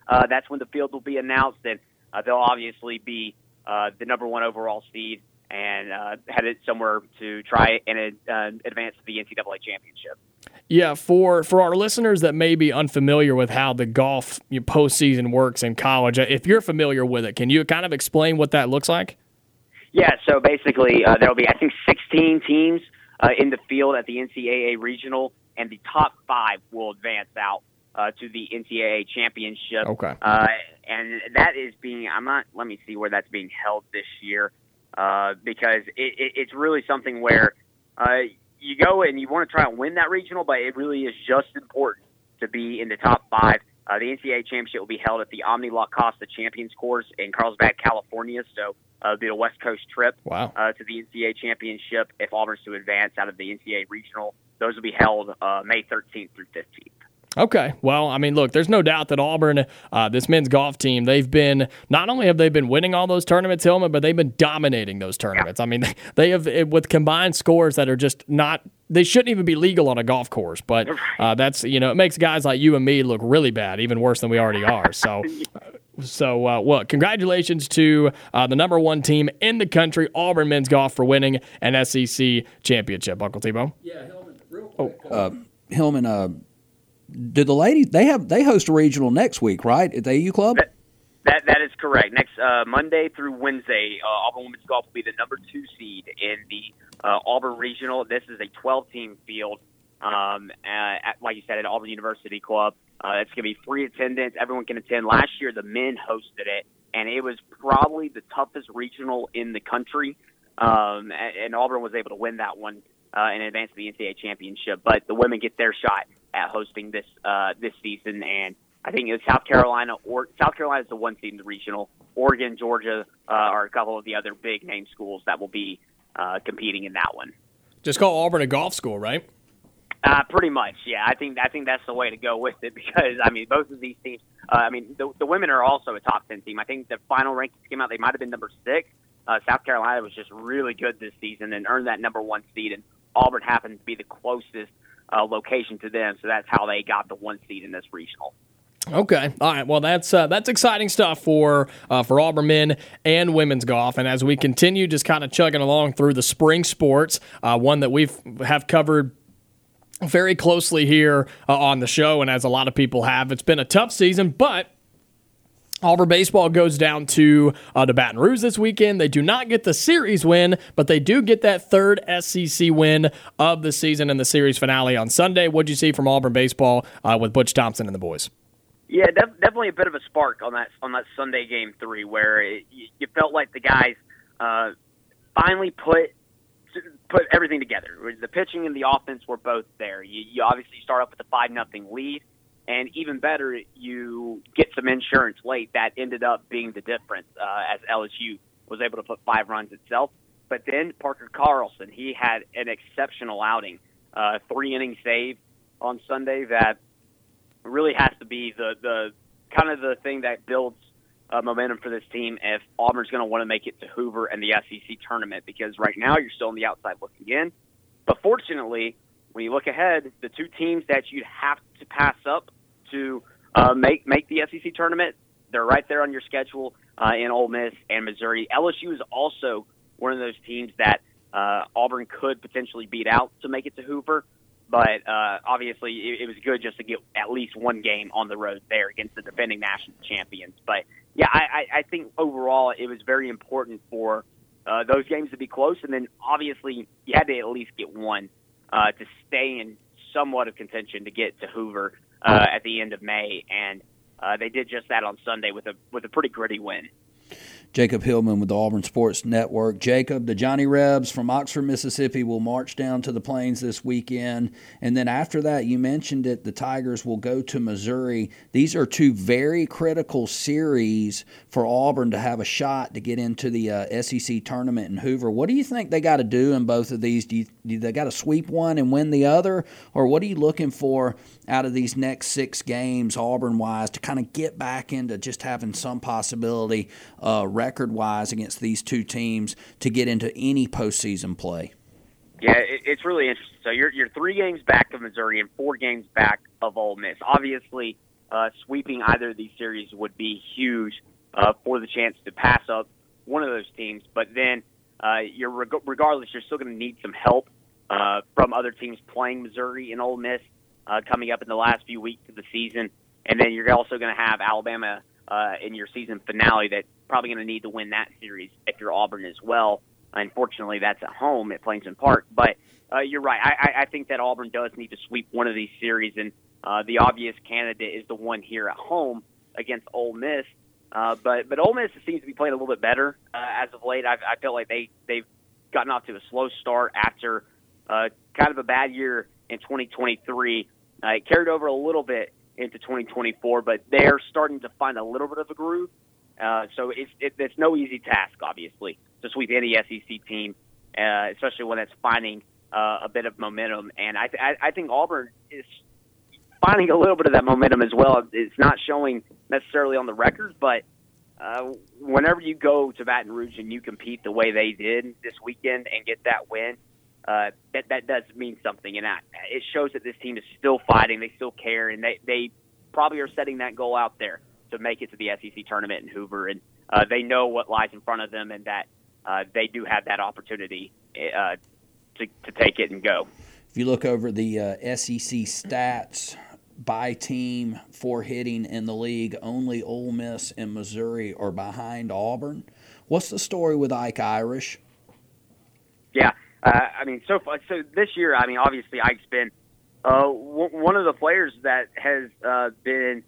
uh, that's when the field will be announced, and uh, they'll obviously be uh, the number one overall seed and uh, headed somewhere to try and uh, advance to the N C double A championship. Yeah, for, for our listeners that may be unfamiliar with how the golf postseason works in college, if you're familiar with it, can you kind of explain what that looks like? Yeah, so basically uh, there will be, I think, sixteen teams uh, in the field at the N C double A regional, and the top five will advance out uh, to the N C double A championship. Okay. Uh, and that is being, I'm not, let me see where that's being held this year, uh, because it, it, it's really something where uh, you go and you want to try and win that regional, but it really is just important to be in the top five. Uh, the N C double A championship will be held at the Omni La Costa Champions Course in Carlsbad, California. So uh, it'll be a West Coast trip wow. uh, to the N C double A championship if Auburn's to advance out of the N C double A regional. Those will be held uh, May thirteenth through fifteenth. Okay. Well, I mean, look, there's no doubt that Auburn, uh, this men's golf team, they've been, not only have they been winning all those tournaments, Hillman, but they've been dominating those tournaments. Yeah. I mean, they have, with combined scores that are just not, they shouldn't even be legal on a golf course. But uh, that's, you know, it makes guys like you and me look really bad, even worse than we already are. So, so uh, well, congratulations to uh, the number one team in the country, Auburn men's golf, for winning an S E C championship. Uncle T-Bone? Yeah, Hillman, real quick. Oh. Uh, Hillman, uh, do the ladies, they have they host a regional next week, right, at the A U Club? That that, that is correct. Next uh, Monday through Wednesday, uh, Auburn women's golf will be the number two seed in the uh, Auburn regional. This is a twelve-team field, um, uh, at, like you said, at Auburn University Club. Uh, it's going to be free attendance. Everyone can attend. Last year, the men hosted it, and it was probably the toughest regional in the country, um, and, and Auburn was able to win that one uh, and advance to the N C double A championship. But the women get their shot at hosting this uh, this season, and I think it was South Carolina or South Carolina is the one seed in the regional. Oregon, Georgia uh, are a couple of the other big name schools that will be uh, competing in that one. Just call Auburn a golf school, right? Uh, pretty much, yeah. I think I think that's the way to go with it because I mean both of these teams. Uh, I mean the, the women are also a top ten team. I think the final rankings came out; they might have been number six. Uh, South Carolina was just really good this season and earned that number one seed, and Auburn happened to be the closest Uh, location to them, so that's how they got the one seed in this regional. Okay, all right. Well, that's uh, that's exciting stuff for uh, for Auburn men and women's golf. And as we continue, just kind of chugging along through the spring sports, uh, one that we've have covered very closely here uh, on the show, and as a lot of people have, it's been a tough season, but Auburn baseball goes down to uh, to Baton Rouge this weekend. They do not get the series win, but they do get that third S E C win of the season in the series finale on Sunday. What'd you see from Auburn baseball uh, with Butch Thompson and the boys? Yeah, def- definitely a bit of a spark on that on that Sunday game three, where it, you, you felt like the guys uh, finally put put everything together. The pitching and the offense were both there. You, you obviously start off with a five nothing lead. And even better, you get some insurance late that ended up being the difference uh, as L S U was able to put five runs itself. But then Parker Carlson, he had an exceptional outing, uh, three-inning save on Sunday that really has to be the, the kind of the thing that builds uh, momentum for this team if Auburn's going to want to make it to Hoover and the S E C tournament, because right now you're still on the outside looking in. But fortunately, when you look ahead, the two teams that you'd have to pass up to uh, make make the S E C tournament, they're right there on your schedule uh, in Ole Miss and Missouri. L S U is also one of those teams that uh, Auburn could potentially beat out to make it to Hoover. But uh, obviously, it, it was good just to get at least one game on the road there against the defending national champions. But, yeah, I, I think overall it was very important for uh, those games to be close. And then, obviously, you had to at least get one uh, to stay in somewhat of contention to get to Hoover uh, at the end of May. And uh, they did just that on Sunday with a with a pretty gritty win. Jacob Hillman with the Auburn Sports Network. Jacob, the Johnny Rebs from Oxford, Mississippi will march down to the Plains this weekend. And then after that, you mentioned it, the Tigers will go to Missouri. These are two very critical series for Auburn to have a shot to get into the uh, S E C tournament in Hoover. What do you think they got to do in both of these? Do, you, do they got to sweep one and win the other? Or what are you looking for out of these next six games, Auburn-wise, to kind of get back into just having some possibility uh, record-wise against these two teams to get into any postseason play? Yeah, it, it's really interesting. So you're you're three games back of Missouri and four games back of Ole Miss. Obviously, uh, sweeping either of these series would be huge uh, for the chance to pass up one of those teams. But then, uh, you're reg- regardless, you're still going to need some help uh, from other teams playing Missouri and Ole Miss uh, coming up in the last few weeks of the season. And then you're also going to have Alabama uh, in your season finale that's probably going to need to win that series if you're Auburn as well. Unfortunately, that's at home at Plainsman Park. But uh, you're right. I, I think that Auburn does need to sweep one of these series, and uh, the obvious candidate is the one here at home against Ole Miss. Uh, but but Ole Miss seems to be playing a little bit better uh, as of late. I, I feel like they, they've gotten off to a slow start after uh, kind of a bad year in twenty twenty-three. Uh, it carried over a little bit into twenty twenty-four, but they're starting to find a little bit of a groove. Uh, so it's, it, it's no easy task, obviously, to sweep any S E C team, uh, especially when it's finding uh, a bit of momentum. And I, th- I, I think Auburn is finding a little bit of that momentum as well. It's not showing necessarily on the record, but uh, whenever you go to Baton Rouge and you compete the way they did this weekend and get that win, uh, that, that does mean something. And I, it shows that this team is still fighting, they still care, and they, they probably are setting that goal out there to make it to the S E C tournament in Hoover. And uh, they know what lies in front of them, and that uh, they do have that opportunity uh, to, to take it and go. If you look over the uh, S E C stats by team for hitting in the league, only Ole Miss and Missouri are behind Auburn. What's the story with Ike Irish? Yeah, uh, I mean, so far, so this year, I mean, obviously Ike's been uh, w- one of the players that has uh, been,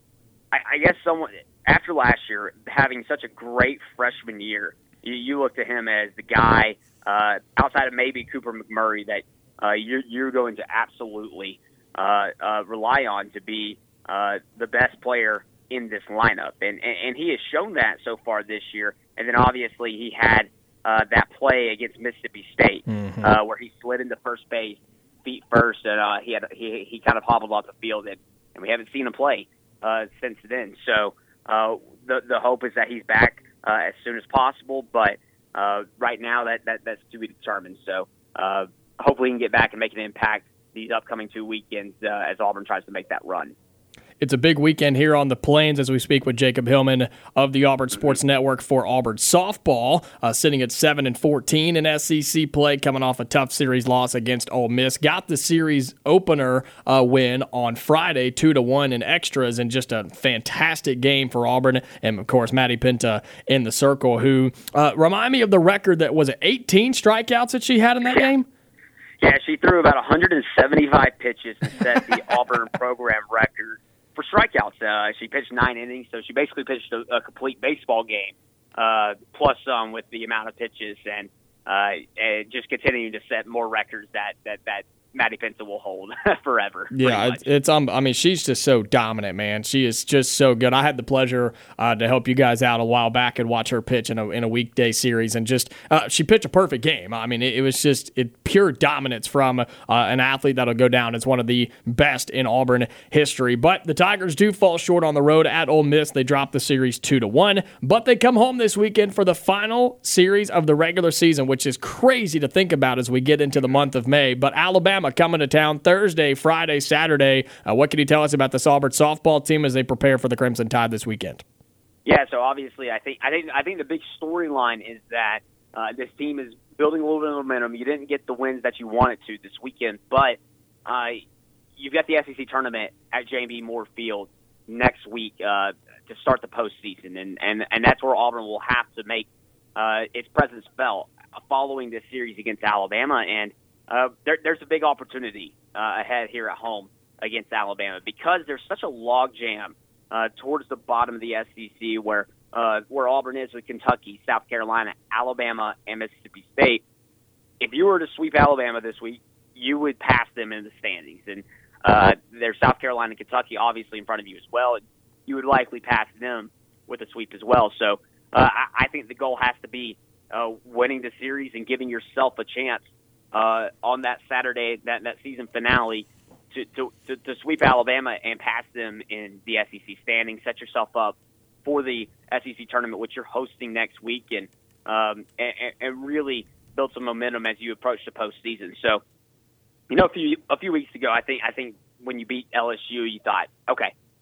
I, I guess, someone after last year having such a great freshman year. You, you look to him as the guy uh, outside of maybe Cooper McMurray that uh, you're, you're going to absolutely uh, uh, rely on to be uh, the best player in this lineup. And, and, and he has shown that so far this year. And then obviously he had uh, that play against Mississippi State mm-hmm. uh, where he slid into first base, feet first, and uh, he had he, he kind of hobbled off the field, and, and we haven't seen him play uh, since then. So uh, the the hope is that he's back uh, as soon as possible, but uh, right now that, that that's to be determined. So uh, hopefully he can get back and make an impact these upcoming two weekends uh, as Auburn tries to make that run. It's a big weekend here on the Plains as we speak with Jacob Hillman of the Auburn Sports Network for Auburn softball, uh, sitting at seven and fourteen in S E C play, coming off a tough series loss against Ole Miss. Got the series opener uh, win on Friday, two to one in extras, and just a fantastic game for Auburn. And of course, Maddie Pinta in the circle, who uh, remind me of the record that was it eighteen strikeouts that she had in that game. Yeah, she threw about one hundred seventy-five pitches to set the Auburn program record for strikeouts. Uh, she pitched nine innings, so she basically pitched a, a complete baseball game, uh, plus some with the amount of pitches, and, uh, and just continuing to set more records that that that Maddie Pinta will hold forever. Yeah, it's, it's um. I mean, she's just so dominant, man. She is just so good. I had the pleasure uh, to help you guys out a while back and watch her pitch in a in a weekday series, and just uh, she pitched a perfect game. I mean, it, it was just it pure dominance from uh, an athlete that'll go down as one of the best in Auburn history. But the Tigers do fall short on the road at Ole Miss. They drop the series two to one, but they come home this weekend for the final series of the regular season, which is crazy to think about as we get into the month of May. But Alabama coming to town Thursday, Friday, Saturday. Uh, what can you tell us about this Auburn softball team as they prepare for the Crimson Tide this weekend? Yeah, so obviously, I think I think I think the big storyline is that uh, this team is building a little bit of momentum. You didn't get the wins that you wanted to this weekend, but uh, you've got the S E C tournament at J B Moore Field next week uh, to start the postseason, and and and that's where Auburn will have to make uh, its presence felt following this series against Alabama. And Uh, there, there's a big opportunity uh, ahead here at home against Alabama because there's such a logjam uh, towards the bottom of the S E C where uh, where Auburn is with Kentucky, South Carolina, Alabama, and Mississippi State. If you were to sweep Alabama this week, you would pass them in the standings. And uh, there's South Carolina and Kentucky obviously in front of you as well. And you would likely pass them with a sweep as well. So uh, I, I think the goal has to be uh, winning the series and giving yourself a chance Uh, on that Saturday, that, that season finale, to, to, to, to sweep Alabama and pass them in the S E C standings, set yourself up for the S E C tournament, which you're hosting next week, and um, and, and really build some momentum as you approach the postseason. So, you know, a few a few weeks ago, I think I think when you beat L S U, you thought, okay,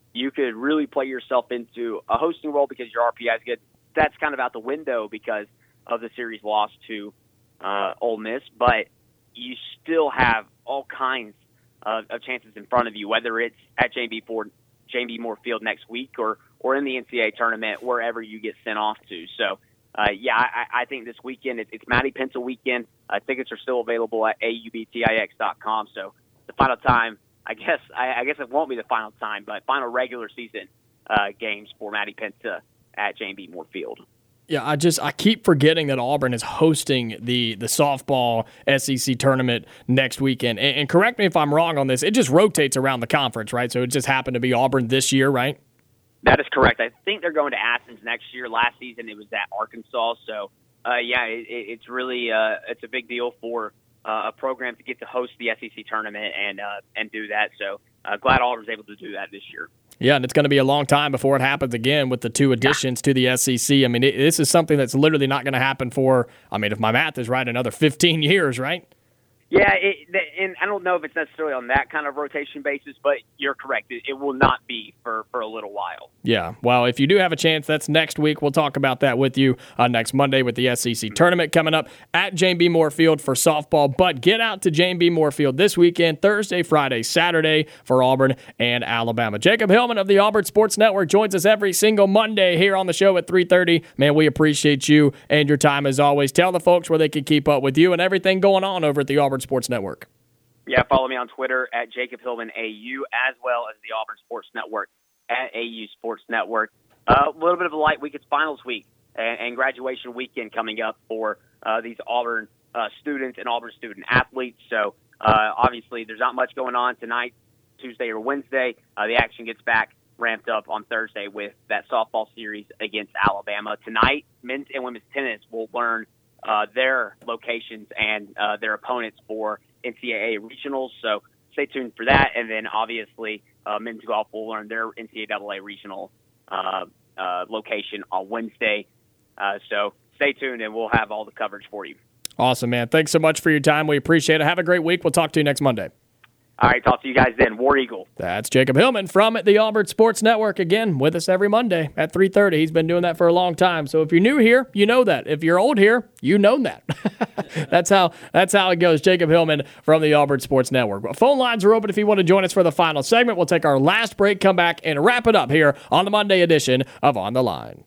you could really play yourself into a hosting role because your R P I is good. That's kind of out the window because of the series loss to uh, Ole Miss, but you still have all kinds of, of chances in front of you, whether it's at J B Ford, J B Moore Field next week or or in the N C double A tournament, wherever you get sent off to. So, uh, yeah, I, I think this weekend, it, it's Matty Pencil weekend. Uh, tickets are still available at A U B T I X dot com. So the final time, I guess I, I guess it won't be the final time, but final regular season uh, games for Matty Pencil at J B Moore Field. Yeah, I just I keep forgetting that Auburn is hosting the the softball S E C tournament next weekend. And, and correct me if I'm wrong on this. It just rotates around the conference, right? So it just happened to be Auburn this year, right? That is correct. I think they're going to Athens next year. Last season it was at Arkansas. So uh, yeah, it, it's really uh, it's a big deal for uh, a program to get to host the S E C tournament and uh, and do that. So uh, glad Auburn's able to do that this year. Yeah, and it's going to be a long time before it happens again with the two additions to the S E C. I mean, it, this is something that's literally not going to happen for, I mean, if my math is right, another fifteen years, right? Yeah, it, and I don't know if it's necessarily on that kind of rotation basis, but you're correct. It, it will not be for, for a little while. Yeah, well, if you do have a chance, that's next week. We'll talk about that with you uh, next Monday with the S E C tournament coming up at Jane B. Moore Field for softball. But get out to Jane B. Moore Field this weekend, Thursday, Friday, Saturday for Auburn and Alabama. Jacob Hillman of the Auburn Sports Network joins us every single Monday here on the show at three thirty. Man, we appreciate you and your time as always. Tell the folks where they can keep up with you and everything going on over at the Auburn Sports Network. Yeah, follow me on Twitter at Jacob Hillman A U, as well as the Auburn Sports Network at A U Sports Network. Uh, a little bit of a light week. It's finals week and, and graduation weekend coming up for uh, these Auburn uh, students and Auburn student athletes. So uh, obviously there's not much going on tonight, Tuesday or Wednesday. Uh, the action gets back ramped up on Thursday with that softball series against Alabama. Tonight, men's and women's tennis will learn uh, their locations and uh, their opponents for N C double A regionals, so stay tuned for that. And then obviously uh, men's golf will learn their N C double A regional uh, uh, location on Wednesday. Uh, so stay tuned and we'll have all the coverage for you. Awesome, man. Thanks so much for your time. We appreciate it. Have a great week. We'll talk to you next Monday. All right, talk to you guys then. War Eagle. That's Jacob Hillman from the Auburn Sports Network, again, with us every Monday at three thirty. He's been doing that for a long time. So if you're new here, you know that. If you're old here, you know that. that's how that's how it goes. Jacob Hillman from the Auburn Sports Network. Well, phone lines are open if you want to join us for the final segment. We'll take our last break, come back, and wrap it up here on the Monday edition of On the Line.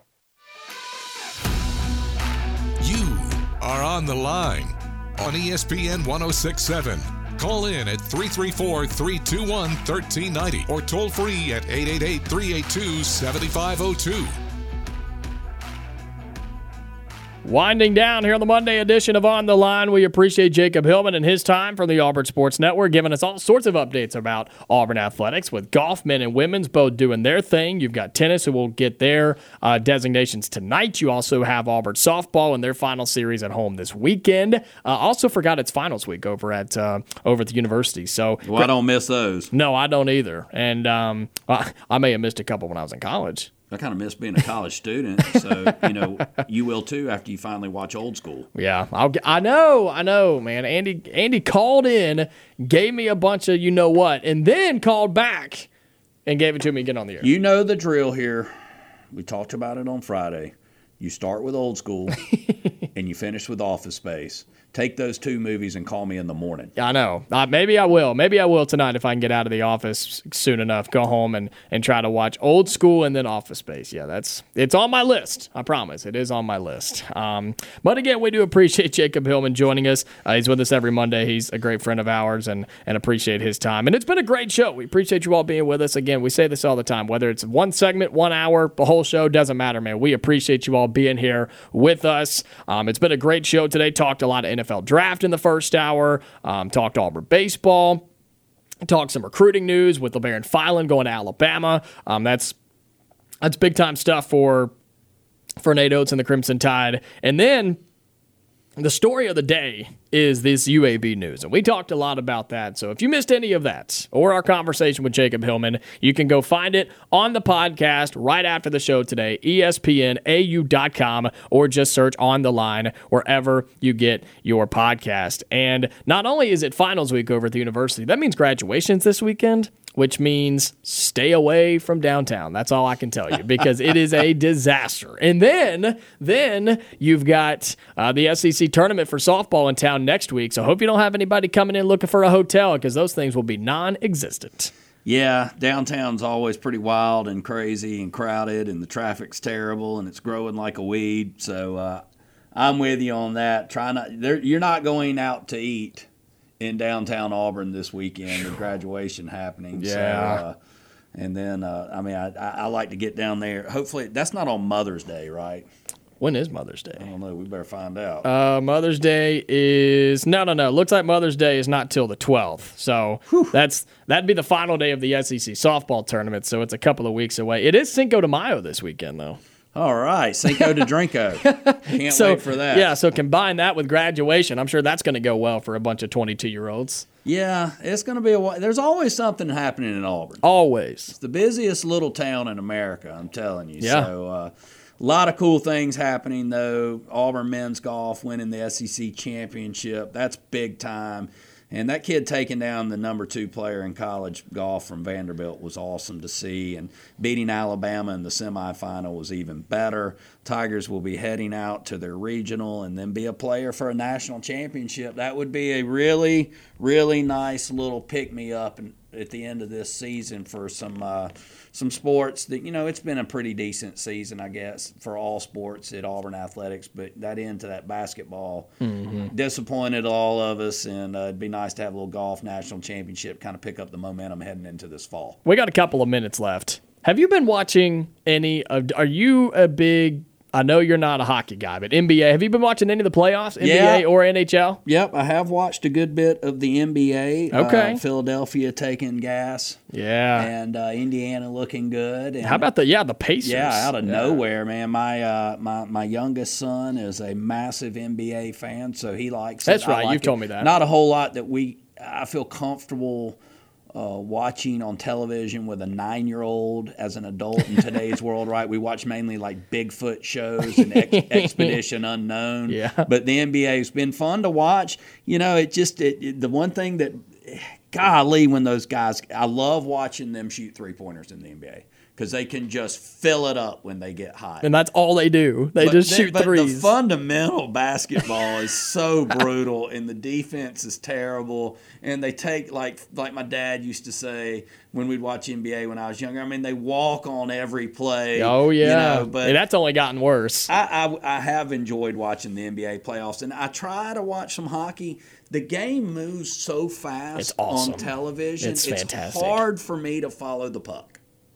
You are on the line on E S P N one oh six point seven. Call in at three three four, three two one, one three nine zero or toll free at eight eight eight, three eight two, seven five zero two. Winding down here on the Monday edition of On the Line, we appreciate Jacob Hillman and his time from the Auburn Sports Network, giving us all sorts of updates about Auburn athletics, with golf, men and women's, both doing their thing. You've got tennis, who will get their uh, designations tonight. You also have Auburn softball in their final series at home this weekend. Uh, also forgot it's finals week over at uh, over at the university. So, well, I don't miss those. No, I don't either. And um, I, I may have missed a couple when I was in college. I kind of miss being a college student, so, you know, you will too after you finally watch Old School. Yeah, I'll, I know, I know, man. Andy Andy called in, gave me a bunch of you-know-what, and then called back and gave it to me again on the air. You know the drill here. We talked about it on Friday. You start with Old School, and you finish with Office Space. Take those two movies and call me in the morning. I know. Uh, maybe I will. Maybe I will tonight if I can get out of the office soon enough. Go home and, and try to watch Old School and then Office Space. Yeah, that's it's on my list. I promise. It is on my list. Um, but again, we do appreciate Jacob Hillman joining us. Uh, he's with us every Monday. He's a great friend of ours and, and appreciate his time. And it's been a great show. We appreciate you all being with us. Again, we say this all the time. Whether it's one segment, one hour, the whole show, doesn't matter, man. We appreciate you all being here with us. Um, it's been a great show today. Talked a lot of N F L draft in the first hour. Um, talked Auburn baseball. Talked some recruiting news with LeBaron Filan going to Alabama. Um, that's that's big time stuff for for Nate Oates and the Crimson Tide. And then the story of the day is this U A B news, and we talked a lot about that. So if you missed any of that or our conversation with Jacob Hillman, you can go find it on the podcast right after the show today, E S P N A U dot com, or just search On the Line wherever you get your podcast. And not only is it finals week over at the university, that means graduation's this weekend. which means stay away from downtown. That's all I can tell you, because it is a disaster. And then, then you've got uh, the S E C tournament for softball in town next week. So I hope you don't have anybody coming in looking for a hotel, because those things will be non-existent. Yeah, downtown's always pretty wild and crazy and crowded, and the traffic's terrible, and it's growing like a weed. So uh, I'm with you on that. Try not, you're not going out to eat in downtown Auburn this weekend. The graduation happening. Yeah. So, uh, and then, uh, I mean, I, I, I like to get down there. Hopefully, that's not on Mother's Day, right? When is Mother's Day? I don't know. We better find out. Uh, Mother's Day is no, no, no. Looks like Mother's Day is not till the twelfth. So Whew. that's that'd be the final day of the S E C softball tournament. So it's a couple of weeks away. It is Cinco de Mayo this weekend, though. All right, Cinco de Drinko. Can't so, wait for that. Yeah, so combine that with graduation. I'm sure that's going to go well for a bunch of twenty-two-year-olds. Yeah, it's going to be a. There's always something happening in Auburn. Always. It's the busiest little town in America, I'm telling you. Yeah. So, uh, a lot of cool things happening, though. Auburn men's golf winning the S E C championship. That's big time. And that kid taking down the number two player in college golf from Vanderbilt was awesome to see. And beating Alabama in the semifinal was even better. Tigers will be heading out to their regional and then be a player for a national championship. That would be a really, really nice little pick-me-up at the end of this season for some uh, some sports that, you know, it's been a pretty decent season, I guess, for all sports at Auburn Athletics. But that end to that basketball mm-hmm. disappointed all of us, and uh, it'd be nice to have a little golf national championship, kind of pick up the momentum heading into this fall. We got a couple of minutes left. Have you been watching any of – are you a big – I know you're not a hockey guy, but N B A. Have you been watching any of the playoffs, N B A yeah. or N H L? Yep, I have watched a good bit of the N B A. Okay. Uh, Philadelphia taking gas. Yeah. And uh, Indiana looking good. And how about the, yeah, the Pacers? Yeah, out of yeah. nowhere, man. My, uh, my my youngest son is a massive N B A fan, so he likes That's it. That's right. Like You've it. told me that. Not a whole lot that we – I feel comfortable – Uh, watching on television with a nine-year-old as an adult in today's world, right? We watch mainly like Bigfoot shows and Ex- Expedition Unknown. Yeah. But the N B A has been fun to watch. You know, it just it, it, the one thing that, golly, when those guys, I love watching them shoot three-pointers in the N B A. Because they can just fill it up when they get hot. And that's all they do. They but just then, shoot but threes. The fundamental basketball is so brutal, and the defense is terrible. And they take, like like my dad used to say when we'd watch N B A when I was younger, I mean, they walk on every play. Oh, yeah. You know, but and that's only gotten worse. I, I, I have enjoyed watching the N B A playoffs, and I try to watch some hockey. The game moves so fast it's awesome. on television. It's, it's fantastic. hard for me to follow the puck.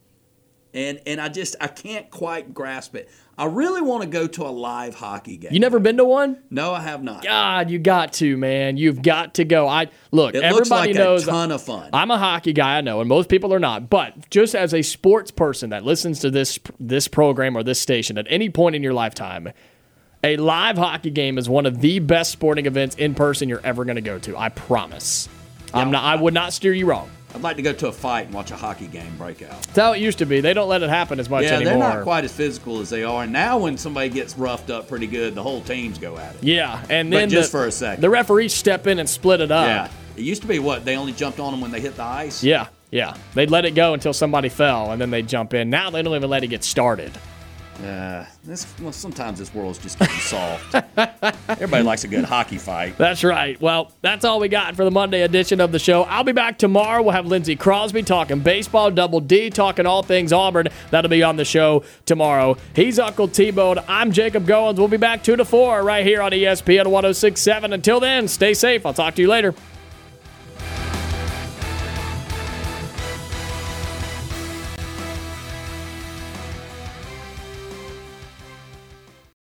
And and I just I can't quite grasp it. I really want to go to a live hockey game. You never been to one? No, I have not. God, you got to, man. You've got to go. I look. It everybody looks like knows a ton of fun. I'm a hockey guy, I know, and most people are not. But just as a sports person that listens to this this program or this station at any point in your lifetime, a live hockey game is one of the best sporting events in person you're ever going to go to. I promise. Yeah, I'm not. I would not steer you wrong. I'd like to go to a fight and watch a hockey game break out. That's how it used to be. They don't let it happen as much yeah, anymore. they're not quite as physical as they are. And now when somebody gets roughed up pretty good, the whole teams go at it. Yeah, and but then just the, for a second. the referees step in and split it up. Yeah, it used to be what? They only jumped on them when they hit the ice? Yeah, yeah. They'd let it go until somebody fell, and then they'd jump in. Now they don't even let it get started. Uh, this, well, sometimes this world's just getting soft. Everybody likes a good hockey fight. That's right. Well, that's all we got for the Monday edition of the show. I'll be back tomorrow. We'll have Lindsey Crosby talking baseball, Double D talking all things Auburn. That'll be on the show tomorrow. He's Uncle T-Bone. I'm Jacob Goins. We'll be back two to four right here on E S P N one oh six point seven. Until then, stay safe. I'll talk to you later.